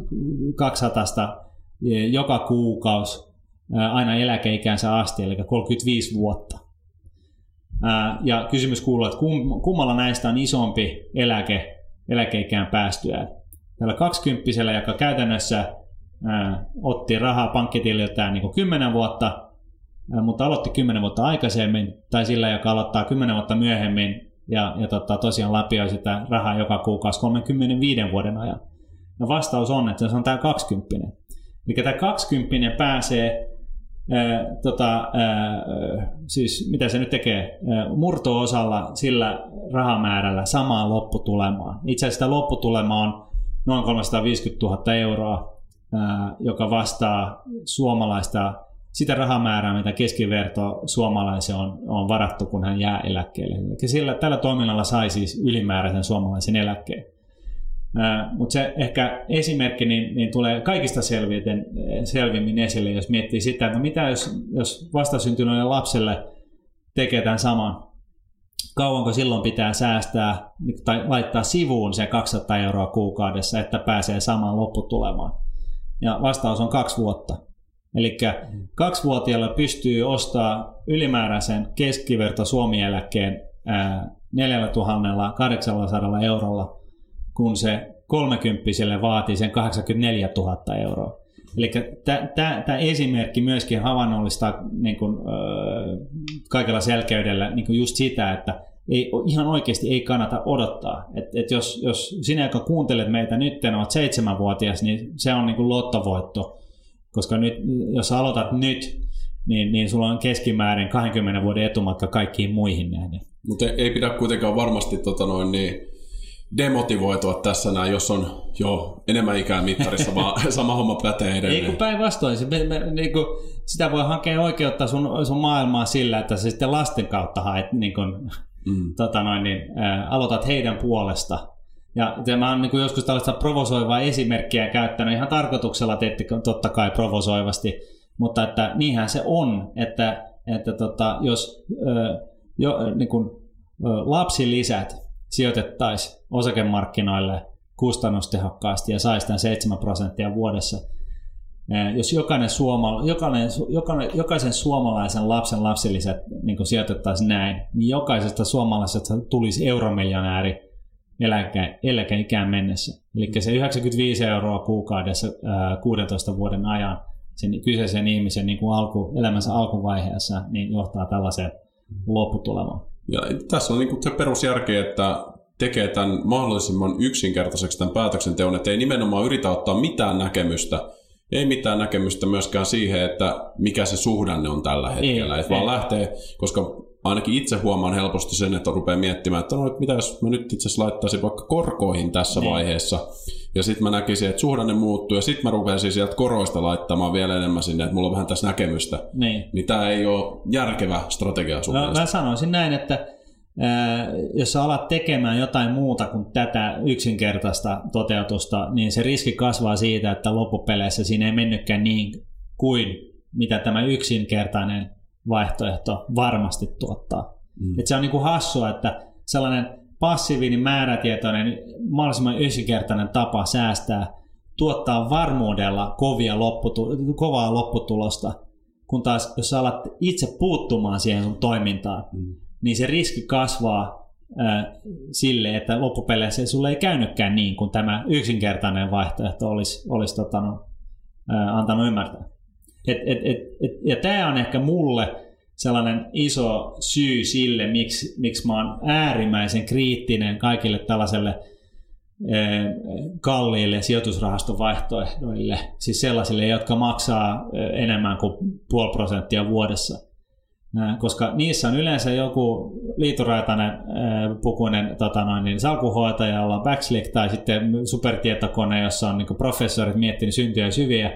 kaksisataa joka kuukausi aina eläkeikänsä asti, eli kolmekymmentäviisi vuotta. Ja kysymys kuuluu, että kummalla näistä on isompi eläke eläkeikään päästyään. Tällä kaksikymppisellä, joka käytännössä ää, otti rahaa pankkitililtään niin kuin kymmenen vuotta, ää, mutta aloitti kymmenen vuotta aikaisemmin, tai sillä, joka aloittaa kymmenen vuotta myöhemmin ja, ja tota, tosiaan lapioi sitä rahaa joka kuukausi kolmekymmentäviisi vuoden ajan. Ja vastaus on, että se on tämä kaksikymppinen. Eli tämä kaksikymppinen pääsee, ää, tota, ää, siis mitä se nyt tekee, ää, murto-osalla sillä rahamäärällä samaan lopputulemaan. Itse asiassa tämä lopputulema on noin kolmesataaviisikymmentätuhatta euroa, ää, joka vastaa suomalaista sitä rahamäärää, mitä keskiverto suomalaisen on, on varattu, kun hän jää eläkkeelle. Eli sillä, tällä toiminnalla sai siis ylimääräisen suomalaisen eläkkeen. Mutta se ehkä esimerkki niin, niin tulee kaikista selviten, selvimmin esille, jos miettii sitä, että no mitä jos, jos vastasyntyneelle lapselle tekee tämän saman. Kauanko silloin pitää säästää tai laittaa sivuun se kaksisataa euroa kuukaudessa, että pääsee samaan lopputulemaan? Ja vastaus on kaksi vuotta. Eli kaksivuotiaalla pystyy ostamaan ylimääräisen keskiverto Suomi-eläkkeen neljätuhatta kahdeksansataa eurolla, kun se kolmekymppiselle vaatii sen kahdeksankymmentäneljätuhatta euroa. Eli tämä esimerkki myöskin havainnollistaa niin kuin, äh, kaikella selkeydellä niin kuin just sitä, että ei, ihan oikeasti ei kannata odottaa. Et, et jos, jos sinä, joka kuuntelet meitä nyt, olet seitsemänvuotias, niin se on niin kuin lottovoitto. Koska nyt, jos aloitat nyt, niin, niin sulla on keskimäärin kahdenkymmenen vuoden etumatka kaikkiin muihin nähden. Mutta ei pidä kuitenkaan varmasti tota noin, niin demotivoitua tässä näin, jos on jo enemmän ikää mittarissa, vaan sama homma pätee edelleen. Ei kun päinvastoin. Se, me, me, niin kuin, sitä voi hakea oikeutta sun, sun maailmaa sillä, että sä sitten lasten kautta haet, niin kuin, mm. tota noin, niin, ä, aloitat heidän puolesta. Ja mä oon niin joskus tällaista provosoivaa esimerkkiä käyttänyt ihan tarkoituksella, teette totta kai provosoivasti, mutta että niinhän se on, että, että tota, jos ö, jo, niin kuin, ö, lapsilisät sijoitettaisiin osakemarkkinoille kustannustehokkaasti ja saisi tämän seitsemän prosenttia vuodessa, jos jokainen suoma, jokainen, jokainen, jokaisen suomalaisen lapsen lapsilisät niin sijoitettaisiin näin, niin jokaisesta suomalaisesta tulisi euromiljonääri eläke, eläkeikään mennessä. Eli se yhdeksänkymmentäviisi euroa kuukaudessa ää, kuudentoista vuoden ajan sen kyseisen ihmisen niin kuin alku, elämänsä alkuvaiheessa niin johtaa tällaiseen lopputulemaan. Ja tässä on niin kuin se perusjärki, että tekee tämän mahdollisimman yksinkertaiseksi tämän päätöksenteon, että ei nimenomaan yritä ottaa mitään näkemystä, ei mitään näkemystä myöskään siihen, että mikä se suhdanne on tällä hetkellä, ei, että vaan lähtee, koska ainakin itse huomaan helposti sen, että rupeaa miettimään, että no, mitä jos mä nyt itse asiassa laittaisin vaikka korkoihin tässä niin. vaiheessa, ja sitten mä näkisin, että suhdanne muuttuu, ja sitten mä rupeaisin sieltä koroista laittamaan vielä enemmän sinne, että mulla on vähän tässä näkemystä. Niin, niin tämä ei ole järkevä strategia sun no, mä sanoisin näin, että ää, jos sä alat tekemään jotain muuta kuin tätä yksinkertaista toteutusta, niin se riski kasvaa siitä, että loppupeleissä siinä ei mennytkään niin kuin mitä tämä yksinkertainen vaihtoehto varmasti tuottaa. Mm. Et se on niinku hassua, että sellainen passiivinen, määrätietoinen, mahdollisimman yksinkertainen tapa säästää tuottaa varmuudella kovia lopputu- kovaa lopputulosta, kun taas jos sä alat itse puuttumaan siihen sun toimintaan, mm. niin se riski kasvaa äh, sille, että loppupeleissä sulle ei käynytkään niin, kuin tämä yksinkertainen vaihtoehto olisi, olisi tota, no, äh, antanut ymmärtää. Et, et, et, et, ja tämä on ehkä mulle sellainen iso syy sille, miksi, miksi mä oon äärimmäisen kriittinen kaikille tällaiselle e, kalliille sijoitusrahastovaihtoehdoille, siis sellaisille, jotka maksaa enemmän kuin puoli prosenttia vuodessa. Koska niissä on yleensä joku liituraitainen pukuinen tota noin, niin salkunhoitaja, jolla on backslick, tai sitten supertietokone, jossa on niin professorit miettinyt syntiä ja syviä.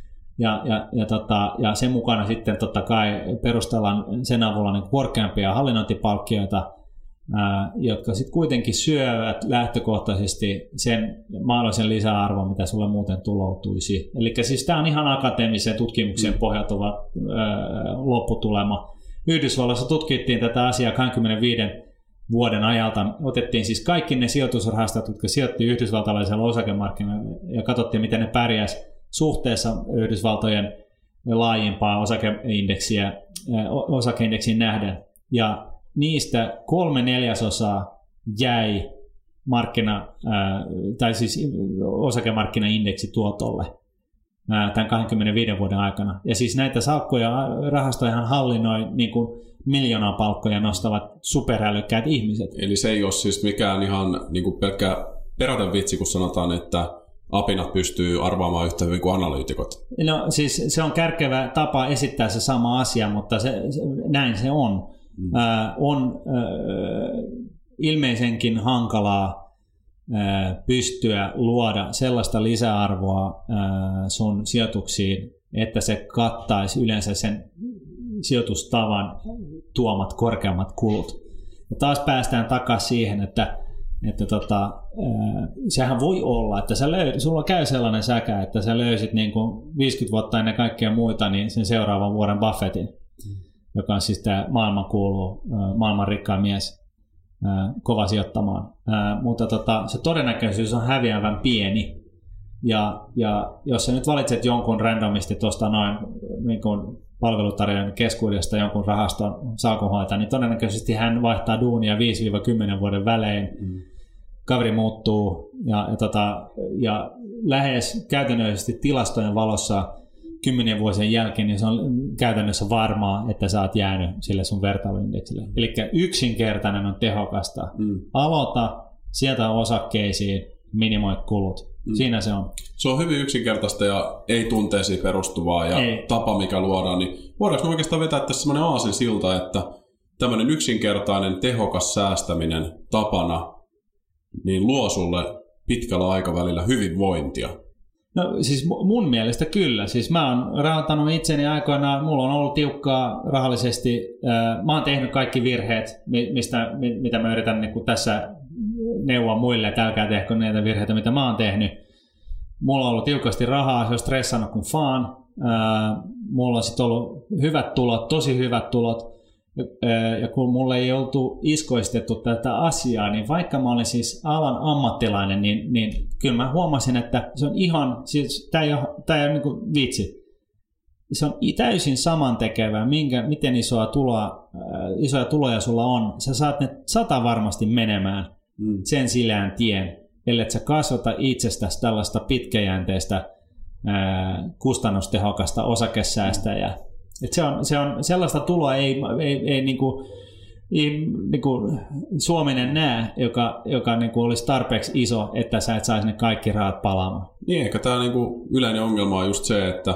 Ja, ja, ja, tota, ja sen mukana sitten totta kai perustellaan sen avulla niin korkeampia hallinnointipalkkioita, ää, jotka sitten kuitenkin syövät lähtökohtaisesti sen mahdollisen lisäarvon, mitä sulle muuten tuloutuisi. Eli siis tämä on ihan akateemiseen tutkimukseen pohjautuva ää, lopputulema. Yhdysvalloissa tutkittiin tätä asiaa kaksikymmentäviisi vuoden ajalta. Otettiin siis kaikki ne sijoitusrahastot, jotka sijoitti yhdysvaltalaisella osakemarkkinoilla, ja katsottiin, miten ne pärjäsivät suhteessa Yhdysvaltojen laajimpaa osakeindeksiä, osakeindeksiin nähden. Ja niistä kolme neljäsosaa jäi markkina, tai siis osakemarkkinaindeksi tuotolle tämän kaksikymmentäviisi vuoden aikana. Ja siis näitä salkkuja rahastojahan hallinnoi niin kuin miljoonaa palkkoja nostavat superälykkäät ihmiset. Eli se ei ole siis mikään ihan niin kuin pelkkä perätön vitsi, kun sanotaan, että apinat pystyy arvaamaan yhtä hyvin kuin analyytikot. No siis se on kärkevä tapa esittää se sama asia, mutta se, se, näin se on. Mm. Äh, on äh, ilmeisenkin hankalaa äh, pystyä luoda sellaista lisäarvoa äh, sun sijoituksiin, että se kattaisi yleensä sen sijoitustavan tuomat korkeammat kulut. Ja taas päästään takaisin siihen, että Että tota, äh, sehän voi olla, että sä löy, sulla käy sellainen säkä, että sä löysit niin kuin viisikymmentä vuotta ennen kaikkea muita niin sen seuraavan vuoden Buffettin, mm. joka on siis tämä maailman kuuluu, äh, maailman rikkaan mies, äh, kova sijoittamaan. Äh, mutta tota, se todennäköisyys on häviävän pieni. Ja, ja jos sä nyt valitset jonkun randomisti tuosta noin niin kuin palvelutarjoajan keskuudesta jonkun rahaston salkunhoitajan, niin todennäköisesti hän vaihtaa duunia viisi kymmenen vuoden välein. Mm. kaveri muuttuu ja, ja, tota, ja lähes käytännöllisesti tilastojen valossa kymmenien vuosien jälkeen, niin se on käytännössä varmaa, että sä oot jäänyt sille sun vertailuindeksille. Eli yksinkertainen on tehokasta. Mm. Aloita sieltä osakkeisiin, minimoi kulut. Mm. Siinä se on. Se on hyvin yksinkertaista ja ei tunteisiin perustuvaa ja ei. Tapa, mikä luodaan. Niin voidaanko me oikeastaan vetää tässä semmoinen aasinsilta, että tämmöinen yksinkertainen, tehokas säästäminen tapana niin luo sulle pitkällä aikavälillä hyvinvointia? No siis mun mielestä kyllä. Siis mä oon rahoittanut itseni aikoinaan, mulla on ollut tiukkaa rahallisesti. Mä oon tehnyt kaikki virheet, mistä, mitä mä yritän niin kuin tässä neuvoa muille, että älkää tehkö näitä virheitä, mitä mä oon tehnyt. Mulla on ollut tiukasti rahaa, se on stressannut kuin faan. Mulla on sitten ollut hyvät tulot, tosi hyvät tulot. Ja kun mulle ei oltu iskoistettu tätä asiaa, niin vaikka mä olin siis alan ammattilainen, niin, niin kyllä mä huomasin, että se on ihan, siis tää ei ole, tää ei ole niin kuin vitsi. Se on täysin samantekevää, minkä, miten isoa tuloa, isoja tuloja sulla on. Sä saat ne sata varmasti menemään mm. sen silään tien, ellei sä kasvata itsestäsi tällaista pitkäjänteistä, ää, kustannustehokasta osakesäästäjää. Et se, on, se on sellaista tuloa ei, ei, ei, niinku, ei niinku Suominen näe, joka, joka niinku olisi tarpeeksi iso, että sä et saisi ne kaikki rahat palaamaan. Niin, ehkä tämä niinku yleinen ongelma on just se, että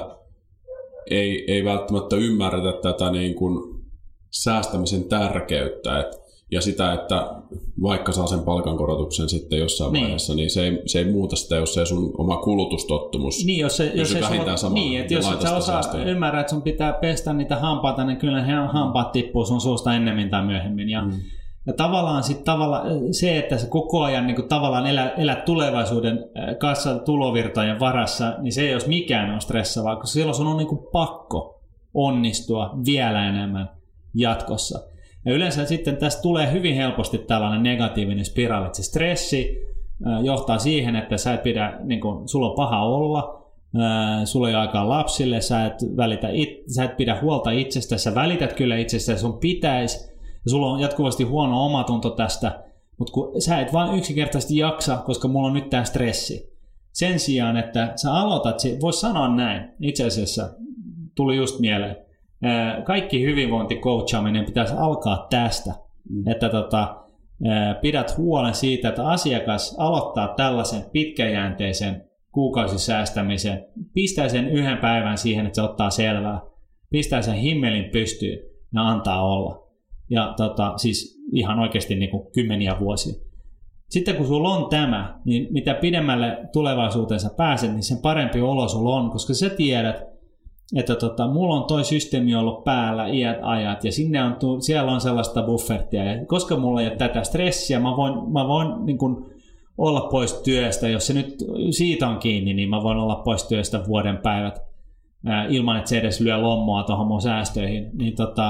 ei, ei välttämättä ymmärretä tätä niinku säästämisen tärkeyttä. Et, ja sitä, että vaikka saa sen palkankorotuksen sitten jossain niin. vaiheessa, niin se ei, se ei muuta sitä, jos se sun oma kulutustottumus niin, jos se, jos se vähintään samalla. Niin, että jos et sä osaa ymmärrä, että sun pitää pestä niitä hampaita, niin kyllä ne hampaat tippuu sun suusta ennemmin tai myöhemmin. Ja, mm. ja tavallaan sit tavalla, se, että sä koko ajan niin kuin tavallaan elät, elät tulevaisuuden kassa tulovirtojen varassa, niin se ei jos mikään on stressaavaa, koska silloin sun on niin kuin pakko onnistua vielä enemmän jatkossa. Ja yleensä sitten tästä tulee hyvin helposti tällainen negatiivinen spiraali. Se stressi johtaa siihen, että sä et pidä, niin kun, sulla on paha olla, sulla ei ole aikaa lapsille, sä et, välitä it, sä et pidä huolta itsestä, sä välität kyllä itsestä, sun pitäisi, ja sulla on jatkuvasti huono omatunto tästä, mutta kun sä et vaan yksinkertaisesti jaksa, koska mulla on nyt tää stressi. Sen sijaan, että sä aloitat, vois sanoa näin, itse asiassa tuli just mieleen, kaikki hyvinvointikoutchaaminen pitäisi alkaa tästä, mm. että tota, pidät huolen siitä, että asiakas aloittaa tällaisen pitkäjänteisen kuukausisäästämisen, pistää sen yhden päivän siihen, että se ottaa selvää, pistää sen himmelin pystyyn ja antaa olla. Ja tota, siis ihan oikeasti niin kuin kymmeniä vuosia. Sitten kun sulla on tämä, niin mitä pidemmälle tulevaisuutensa pääset, niin sen parempi olo sulla on, koska sä tiedät, että tota, mulla on toi systeemi ollut päällä iät ajat ja sinne on, siellä on sellaista buffertia ja koska mulla ei ole tätä stressiä, mä voin, mä voin niin kun olla pois työstä, jos se nyt siitä on kiinni, niin mä voin olla pois työstä vuoden päivät ää, ilman, että se edes lyö lommoa tuohon mun säästöihin, niin tota,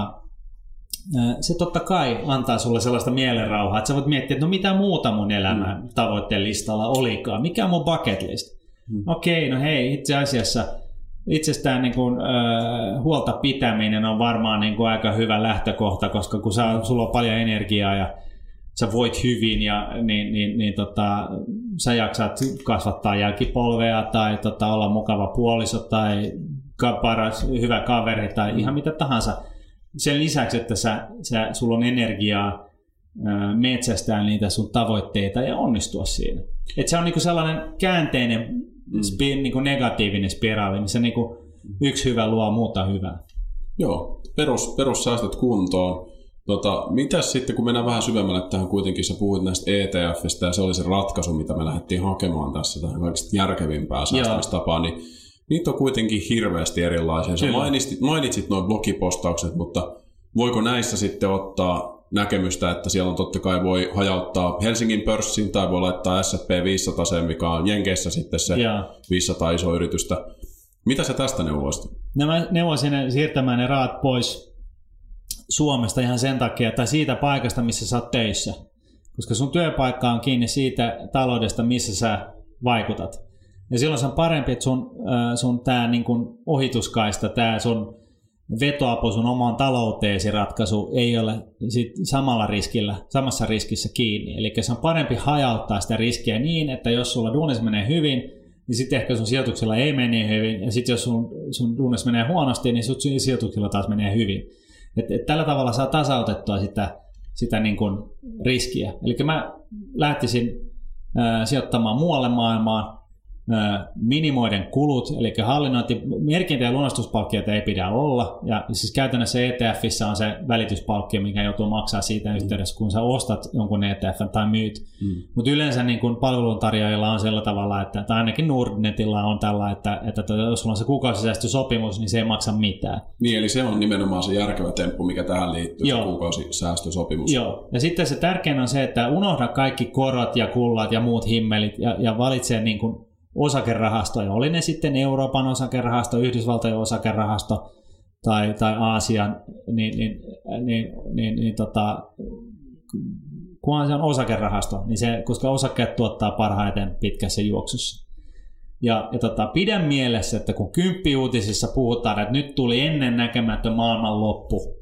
ää, se totta kai antaa sulle sellaista mielenrauhaa, että sä voit miettiä, että no mitä muuta mun elämän mm. tavoitteen listalla olikaan, mikä on mun bucket list? Mm. Okei, okay, no hei, itse asiassa itsestään niin kuin, äh, huolta pitäminen on varmaan niin kuin aika hyvä lähtökohta, koska kun sä, sulla on paljon energiaa ja sä voit hyvin ja niin, niin, niin tota, sä jaksat kasvattaa jälkipolvea tai tota, olla mukava puoliso tai paras, hyvä kaveri tai mm. ihan mitä tahansa. Sen lisäksi, että sä, sä, sulla on energiaa äh, metsästää niitä sun tavoitteita ja onnistua siinä. Et se on niin kuin sellainen käänteinen Mm. Spi, niin kuin negatiivinen spiraali, missä niin kuin yksi hyvä luo muuta hyvää. Joo, perus, perussäästöt kuntoon. Tota, mitäs sitten, kun mennään vähän syvemmälle tähän kuitenkin, sä puhuit näistä E T F:stä ja se oli se ratkaisu, mitä me lähdettiin hakemaan tässä, tähän kaikista järkevimpää säästämistapaa, niin niitä on kuitenkin hirveästi erilaisia. Sä mainitsit, mainitsit nuo blogipostaukset, mutta voiko näissä sitten ottaa näkemystä, että siellä on totta kai voi hajauttaa Helsingin pörssiin tai voi laittaa S and P viisisataa, mikä on Jenkeissä sitten se ja viisisataa iso yritystä. Mitä sä tästä neuvoisit? No mä neuvoisin siirtämään ne rahat pois Suomesta ihan sen takia, tai siitä paikasta, missä sä oot töissä. Koska sun työpaikka on kiinni siitä taloudesta, missä sä vaikutat. Ja silloin se on parempi, että sun, sun tää niin kun ohituskaista, tää sun vetoapu sun omaan talouteesi ratkaisu ei ole sit samalla riskillä, samassa riskissä kiinni. Eli se on parempi hajauttaa sitä riskiä niin, että jos sulla duunissa menee hyvin, niin sitten ehkä sun sijoituksilla ei mene niin hyvin, ja sitten jos sun, sun duunissa menee huonosti, niin sun sijoituksilla taas menee hyvin. Et, et tällä tavalla saa tasautettua sitä, sitä niin kuin riskiä. Eli mä lähtisin äh, sijoittamaan muualle maailmaan, minimoiden kulut, eli hallinnointi, merkintä- ja lunastuspalkkioita ei pidä olla, ja siis käytännössä E T F:issä on se välityspalkkio, mikä joutuu maksaa siitä mm. yhteydessä, kun sä ostat jonkun E T F:n tai myyt. Mm. Mutta yleensä niin kun palveluntarjoajilla on sillä tavalla, että, tai ainakin Nordnetilla on tällä, että, että, että jos sulla on se kuukausisäästösopimus, niin se ei maksa mitään. Niin, eli se on nimenomaan se järkevä temppu, mikä tähän liittyy, Joo. se kuukausisäästösopimus. Joo, ja sitten se tärkein on se, että unohda kaikki korot ja kullat ja muut himmelit, ja, ja valitse niin kun osakerahastoja, oli ne sitten Euroopan osakerahasto, Yhdysvaltojen osakerahasto tai, tai Aasian, niin, niin, niin, niin, niin tota, kunhan se on osakerahasto, niin se, koska osakkeet tuottaa parhaiten pitkässä juoksussa. Ja, ja tota, pidä mielessä, että kun kymppiuutisissa puhutaan, että nyt tuli ennen näkemätön maailmanloppu,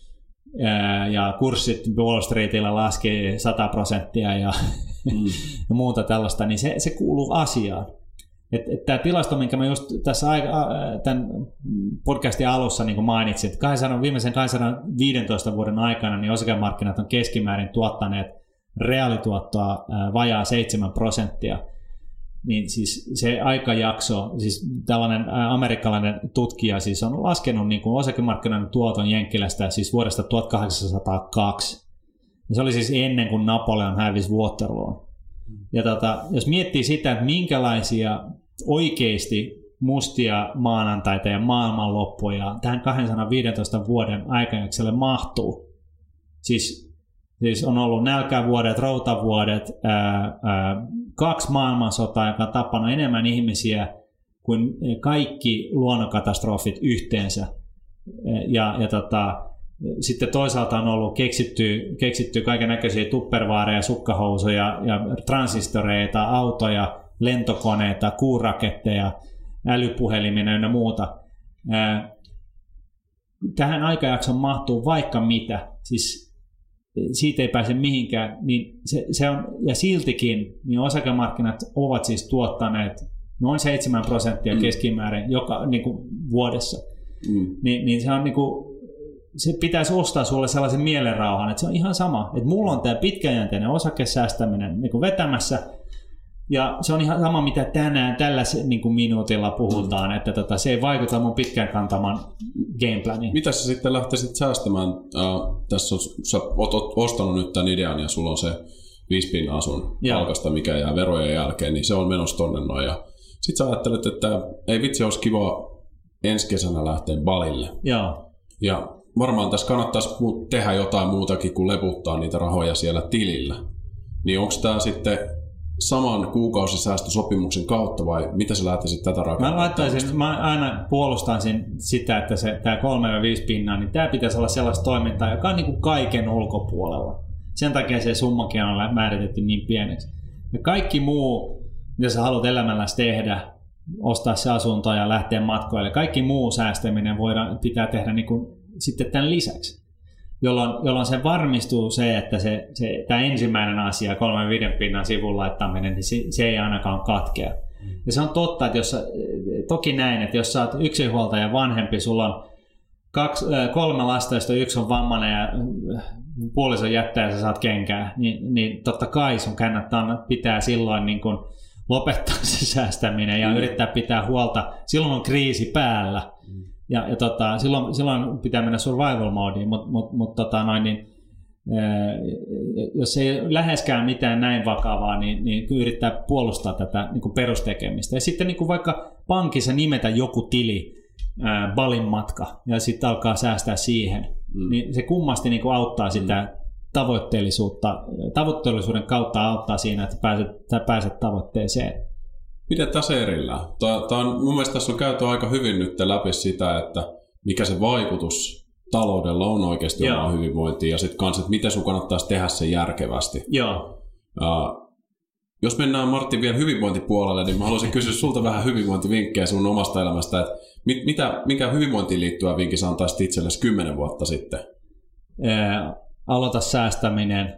ja, ja kurssit Wall Streetillä laski sata prosenttia ja, mm. ja muuta tällaista, niin se, se kuuluu asiaan. Että et tämä tilasto, minkä mä just tässä aika, tämän podcastin alussa niin kuin mainitsin, että kaksisataa, viimeisen kaksisataaviisitoista vuoden aikana niin osakemarkkinat on keskimäärin tuottaneet reaalituottoa vajaa seitsemän prosenttia. Niin siis se aikajakso, siis tällainen amerikkalainen tutkija siis on laskenut niin kuin osakemarkkinoiden tuoton Jenkkilästä siis vuodesta tuhatkahdeksansataakaksi. Ja se oli siis ennen kuin Napoleon hävisi Waterloon. Ja tota, jos miettii sitä, että minkälaisia oikeasti mustia maanantaita ja maailmanloppuja tähän kaksisataaviisitoista vuoden aikajaksolle mahtuu. Siis, siis on ollut nälkävuodet, routavuodet, ää, ää, kaksi maailmansotaa, joka on tappanut enemmän ihmisiä kuin kaikki luonnonkatastrofit yhteensä. Ja, ja tota, sitten toisaalta on ollut keksitty, keksitty kaiken näköisiä tupperwarea, sukkahousuja ja transistoreita, autoja, lentokoneita, kuuraketteja, älypuhelimia ja muuta. Tähän aikajakson mahtuu vaikka mitä, siis siitä ei pääse mihinkään, niin se, se on, ja siltikin niin osakemarkkinat ovat siis tuottaneet noin seitsemän prosenttia keskimäärin joka, niin kuin vuodessa. Mm. Ni, niin se on niin kuin, se pitäisi ostaa sulle sellaisen mielenrauhan, että se on ihan sama, että mulla on tämä pitkäjänteinen osakesäästäminen niin kuin vetämässä, ja se on ihan sama, mitä tänään tällä niin kuin minuutilla puhutaan, että tota, se ei vaikuta mun pitkään kantaman gameplaniin. Mitä sä sitten lähtisit säästämään? Äh, tässä on, sä oot ostanut nyt tämän idean ja sulla on se viisi pinnaa sun palkasta, mikä jää verojen jälkeen, niin se on menossa tonne noin. Ja sit sä ajattelet, että ei vitsi, olisi kiva ensi kesänä lähteä Balille. Joo. Ja varmaan tässä kannattaisi tehdä jotain muutakin kuin leputtaa niitä rahoja siellä tilillä. Niin onko tämä sitten saman kuukausisäästösopimuksen kautta vai mitä sä lähtisit tätä rakentamaan? Mä laittaisin, mä aina puolustaisin sitä, että se, tämä kolme ja viisi pinnaa, niin tämä pitäisi olla sellaista toimintaa, joka on niin kuin kaiken ulkopuolella. Sen takia se summakin on määritetty niin pieneksi. Ja kaikki muu, mitä sä haluat elämälläsi tehdä, ostaa se asunto ja lähteä matkoille, kaikki muu säästäminen voidaan, pitää tehdä niin kuin sitten tämän lisäksi. Jolloin, jolloin se varmistuu se, että se, se, tämä ensimmäinen asia, kolmen viiden pinnan sivun laittaminen, niin se, se ei ainakaan katkea. Ja se on totta, että jos, toki näin, että jos sä oot yksinhuoltaja vanhempi, sulla on kaksi, kolme lasta, josta yksi on vammainen ja puoliso jättää ja sä saat kenkää, niin, niin totta kai sun kannattaa pitää silloin niin kun lopettaa se säästäminen ja mm. yrittää pitää huolta. Silloin on kriisi päällä. Ja, ja tota, silloin, silloin pitää mennä survival modeen, mutta mut, mut, tota, niin, jos ei läheskään mitään näin vakavaa, niin, niin yrittää puolustaa tätä niin kuin perustekemistä. Ja sitten niin kuin vaikka pankissa nimetä joku tili, ää, Balin matka, ja sitten alkaa säästää siihen, mm. niin se kummasti niin kuin auttaa sitä mm. tavoitteellisuutta, tavoitteellisuuden kautta auttaa siinä, että pääset, pääset tavoitteeseen. Miten tässä erillään? Tämä on, mun mielestä tässä on käyty aika hyvin nyt läpi sitä, että mikä se vaikutus taloudella on oikeasti omaan hyvinvointiin ja sitten kanssa, että miten sun kannattaisi tehdä se järkevästi. Joo. Uh, Jos mennään Martin vielä hyvinvointipuolelle, niin mä haluaisin kysyä sulta vähän hyvinvointivinkkejä sun omasta elämästä, että mit, mitä, minkä hyvinvointiin liittyvä vinkki sä antaisit itsellesi kymmenen vuotta sitten? Ää, aloita säästäminen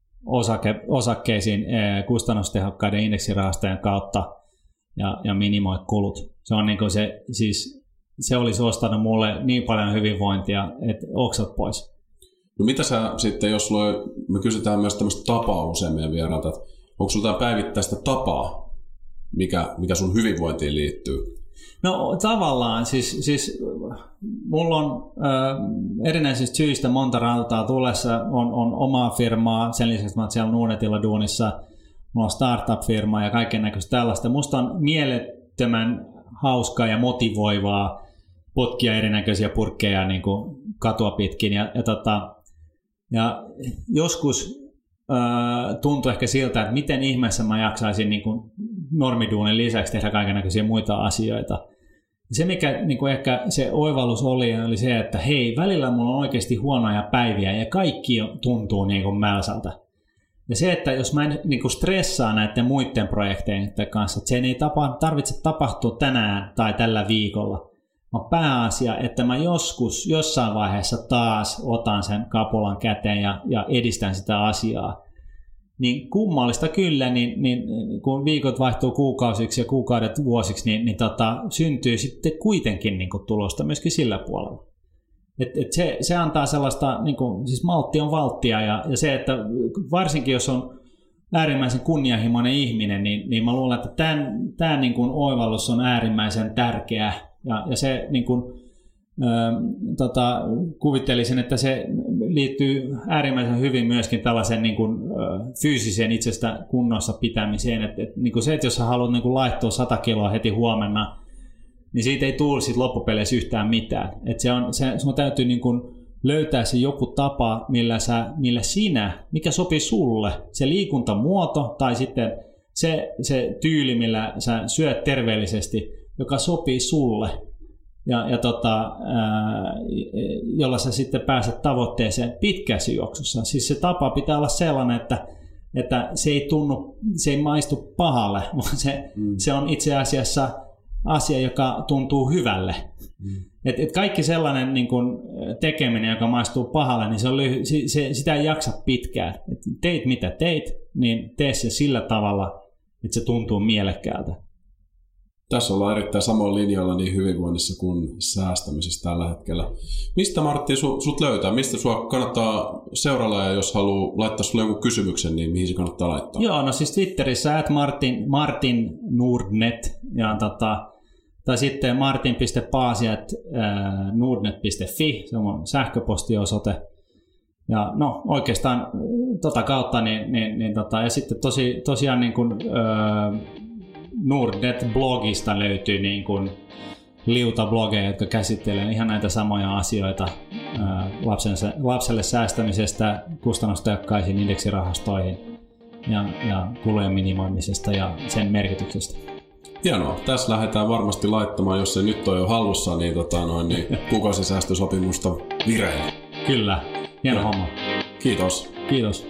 osake, osakkeisiin ää, kustannustehokkaiden indeksirahastojen kautta ja, ja minimoi kulut. Se on niin kuin se, siis se olisi ostanut mulle niin paljon hyvinvointia, että oksat pois. No mitä sä sitten, jos sulla, me kysytään myös tämmöistä tapaa usein meidän vierailta, että onko sulla jotain päivittäistä tapaa, mikä, mikä sun hyvinvointiin liittyy? No tavallaan, siis, siis mulla on äh, erinäisistä syistä monta rautaa tulessa, on, on omaa firmaa, sen lisäksi mä oon siellä Nordnetilla duunissa, mulla on startup-firma ja kaiken näköistä tällaista. Musta on mielettömän hauskaa ja motivoivaa potkia erinäköisiä purkkeja niin kuin katua pitkin ja, ja, tota, ja joskus äh, tuntuu ehkä siltä, että miten ihmeessä mä jaksaisin niin kuin normiduunin lisäksi tehdä kaikennäköisiä muita asioita. Se mikä niin kuin ehkä se oivallus oli, oli se, että hei, välillä mulla on oikeasti huonoja päiviä ja kaikki tuntuu niin kuin mälsältä. Ja se, että jos mä en niin kuin stressaa näiden muiden projekteiden kanssa, että sen ei tapa, tarvitse tapahtua tänään tai tällä viikolla, vaan pääasia, että mä joskus jossain vaiheessa taas otan sen kapulan käteen ja, ja edistän sitä asiaa. Niin kummallista kyllä, niin, niin kun viikot vaihtuu kuukausiksi ja kuukaudet vuosiksi, niin, niin tota, syntyy sitten kuitenkin niin kuin tulosta myöskin sillä puolella. Et, et se, se antaa sellaista, niin kuin, siis maltti on valttia ja, ja se, että varsinkin jos on äärimmäisen kunnianhimoinen ihminen, niin, niin mä luulen, että tämän, tämän niin kuin oivallus on äärimmäisen tärkeä ja, ja se niin kuin, ö, tota, kuvittelisin, että se liittyy äärimmäisen hyvin myöskin tällaisen niin kuin, ö, fyysiseen itsestä kunnossa pitämiseen. Et, et, niin kuin se, että jos sä haluat niin kuin laittaa sata kiloa heti huomenna, niin siitä ei tule sit loppupeleissä yhtään mitään. Et se on, se, sun täytyy niin kun löytää se joku tapa, millä, sä, millä sinä, mikä sopii sulle, se liikuntamuoto tai sitten se, se tyyli, millä sä syöt terveellisesti, joka sopii sulle ja, ja tota, ää, jolla sä sitten pääset tavoitteeseen pitkässä juoksussa. Siis se tapa pitää olla sellainen, että, että se ei tunnu, se ei maistu pahalle, vaan se, mm. se on itse asiassa asia, joka tuntuu hyvälle. Mm. Et, et kaikki sellainen niin kun, tekeminen, joka maistuu pahalle, niin se on lyhy- se, se, sitä ei jaksa pitkään. Et teit mitä teit, niin tee se sillä tavalla, että se tuntuu mielekkäältä. Tässä ollaan erittäin samoilla linjoilla niin hyvinvoinnissa kuin säästämisessä tällä hetkellä. Mistä Martti su, sut löytää? Mistä sua kannattaa seurata ja jos haluaa laittaa sulle jonkun kysymyksen, niin mihin se kannattaa laittaa? Joo, no siis Twitterissä at Martin, Martin Nordnet ja tota, tai sitten martin piste paasi at nordnet piste fi, se on mun sähköpostiosoite. Ja no oikeastaan tota kautta, niin, niin, niin tota, ja sitten tosi, tosiaan niin kuin, öö, Nordnet-blogista löytyy niin kuin liuta blogeja, jotka käsittelee ihan näitä samoja asioita ää, lapsensa, lapselle säästämisestä, kustannustehokkaisiin indeksirahastoihin ja, ja kulujen minimoimisesta ja sen merkityksestä. Hienoa. Tässä lähdetään varmasti laittamaan, jos se nyt on jo hallussa, niin, tota noin, niin kuukausisäästösopimusta vireille. Kyllä. Hieno homma. Kiitos. Kiitos.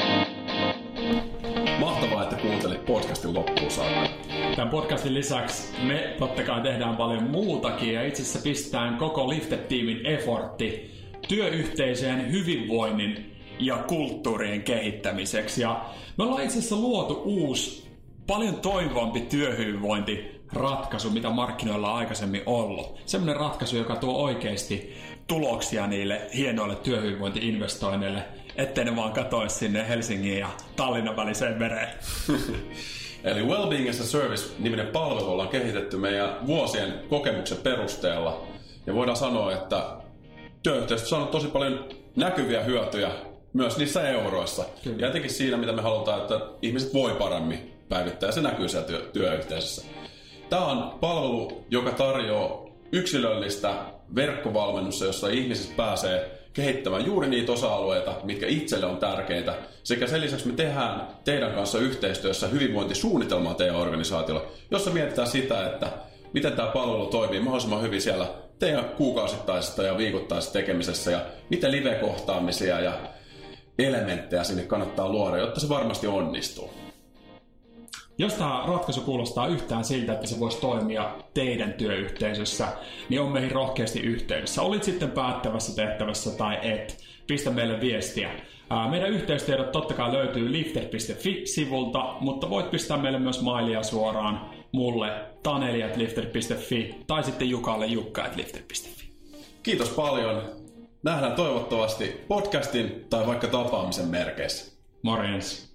Mahtavaa, että kuuntelit podcastin loppuun saakka. Tämän podcastin lisäksi me totta kai tehdään paljon muutakin ja itse asiassa pistetään koko Lifted-tiimin effortti työyhteisöjen hyvinvoinnin ja kulttuurien kehittämiseksi. Ja me ollaan itse asiassa luotu uusi, paljon toimivampi työhyvinvointiratkaisu, mitä markkinoilla on aikaisemmin ollut. Sellainen ratkaisu, joka tuo oikeasti tuloksia niille hienoille työhyvinvointi-investoinneille, ettei ne vaan katoisi sinne Helsingin ja Tallinnan väliseen mereen. Eli Wellbeing as a Service-niminen palvelu ollaan kehitetty meidän vuosien kokemuksen perusteella. Ja voidaan sanoa, että työyhteisössä on tosi paljon näkyviä hyötyjä myös niissä euroissa. Kyllä. Ja etenkin siinä, mitä me halutaan, että ihmiset voi paremmin päivittää, ja se näkyy siellä työ- työyhteisössä. Tämä on palvelu, joka tarjoaa yksilöllistä verkkovalmennusta, jossa ihmiset pääsee kehittämään juuri niitä osa-alueita, mitkä itselle on tärkeitä. Sekä sen lisäksi me tehdään teidän kanssa yhteistyössä hyvinvointisuunnitelmaa teidän organisaatiolla, jossa mietitään sitä, että miten tämä palvelu toimii mahdollisimman hyvin siellä teidän kuukausittaisessa ja viikoittaisessa tekemisessä ja miten live-kohtaamisia ja elementtejä sinne kannattaa luoda, jotta se varmasti onnistuu. Jos tämä ratkaisu kuulostaa yhtään siltä, että se voisi toimia teidän työyhteisössä, niin on meihin rohkeasti yhteydessä. Olit sitten päättävässä tehtävässä tai et, pistä meille viestiä. Meidän yhteystiedot totta kai löytyy lifter piste fi-sivulta, mutta voit pistää meille myös mailia suoraan mulle taneli at lifter piste fi tai sitten Jukalle jukka at lifter piste fi. Kiitos paljon. Nähdään toivottavasti podcastin tai vaikka tapaamisen merkeissä. Morjens.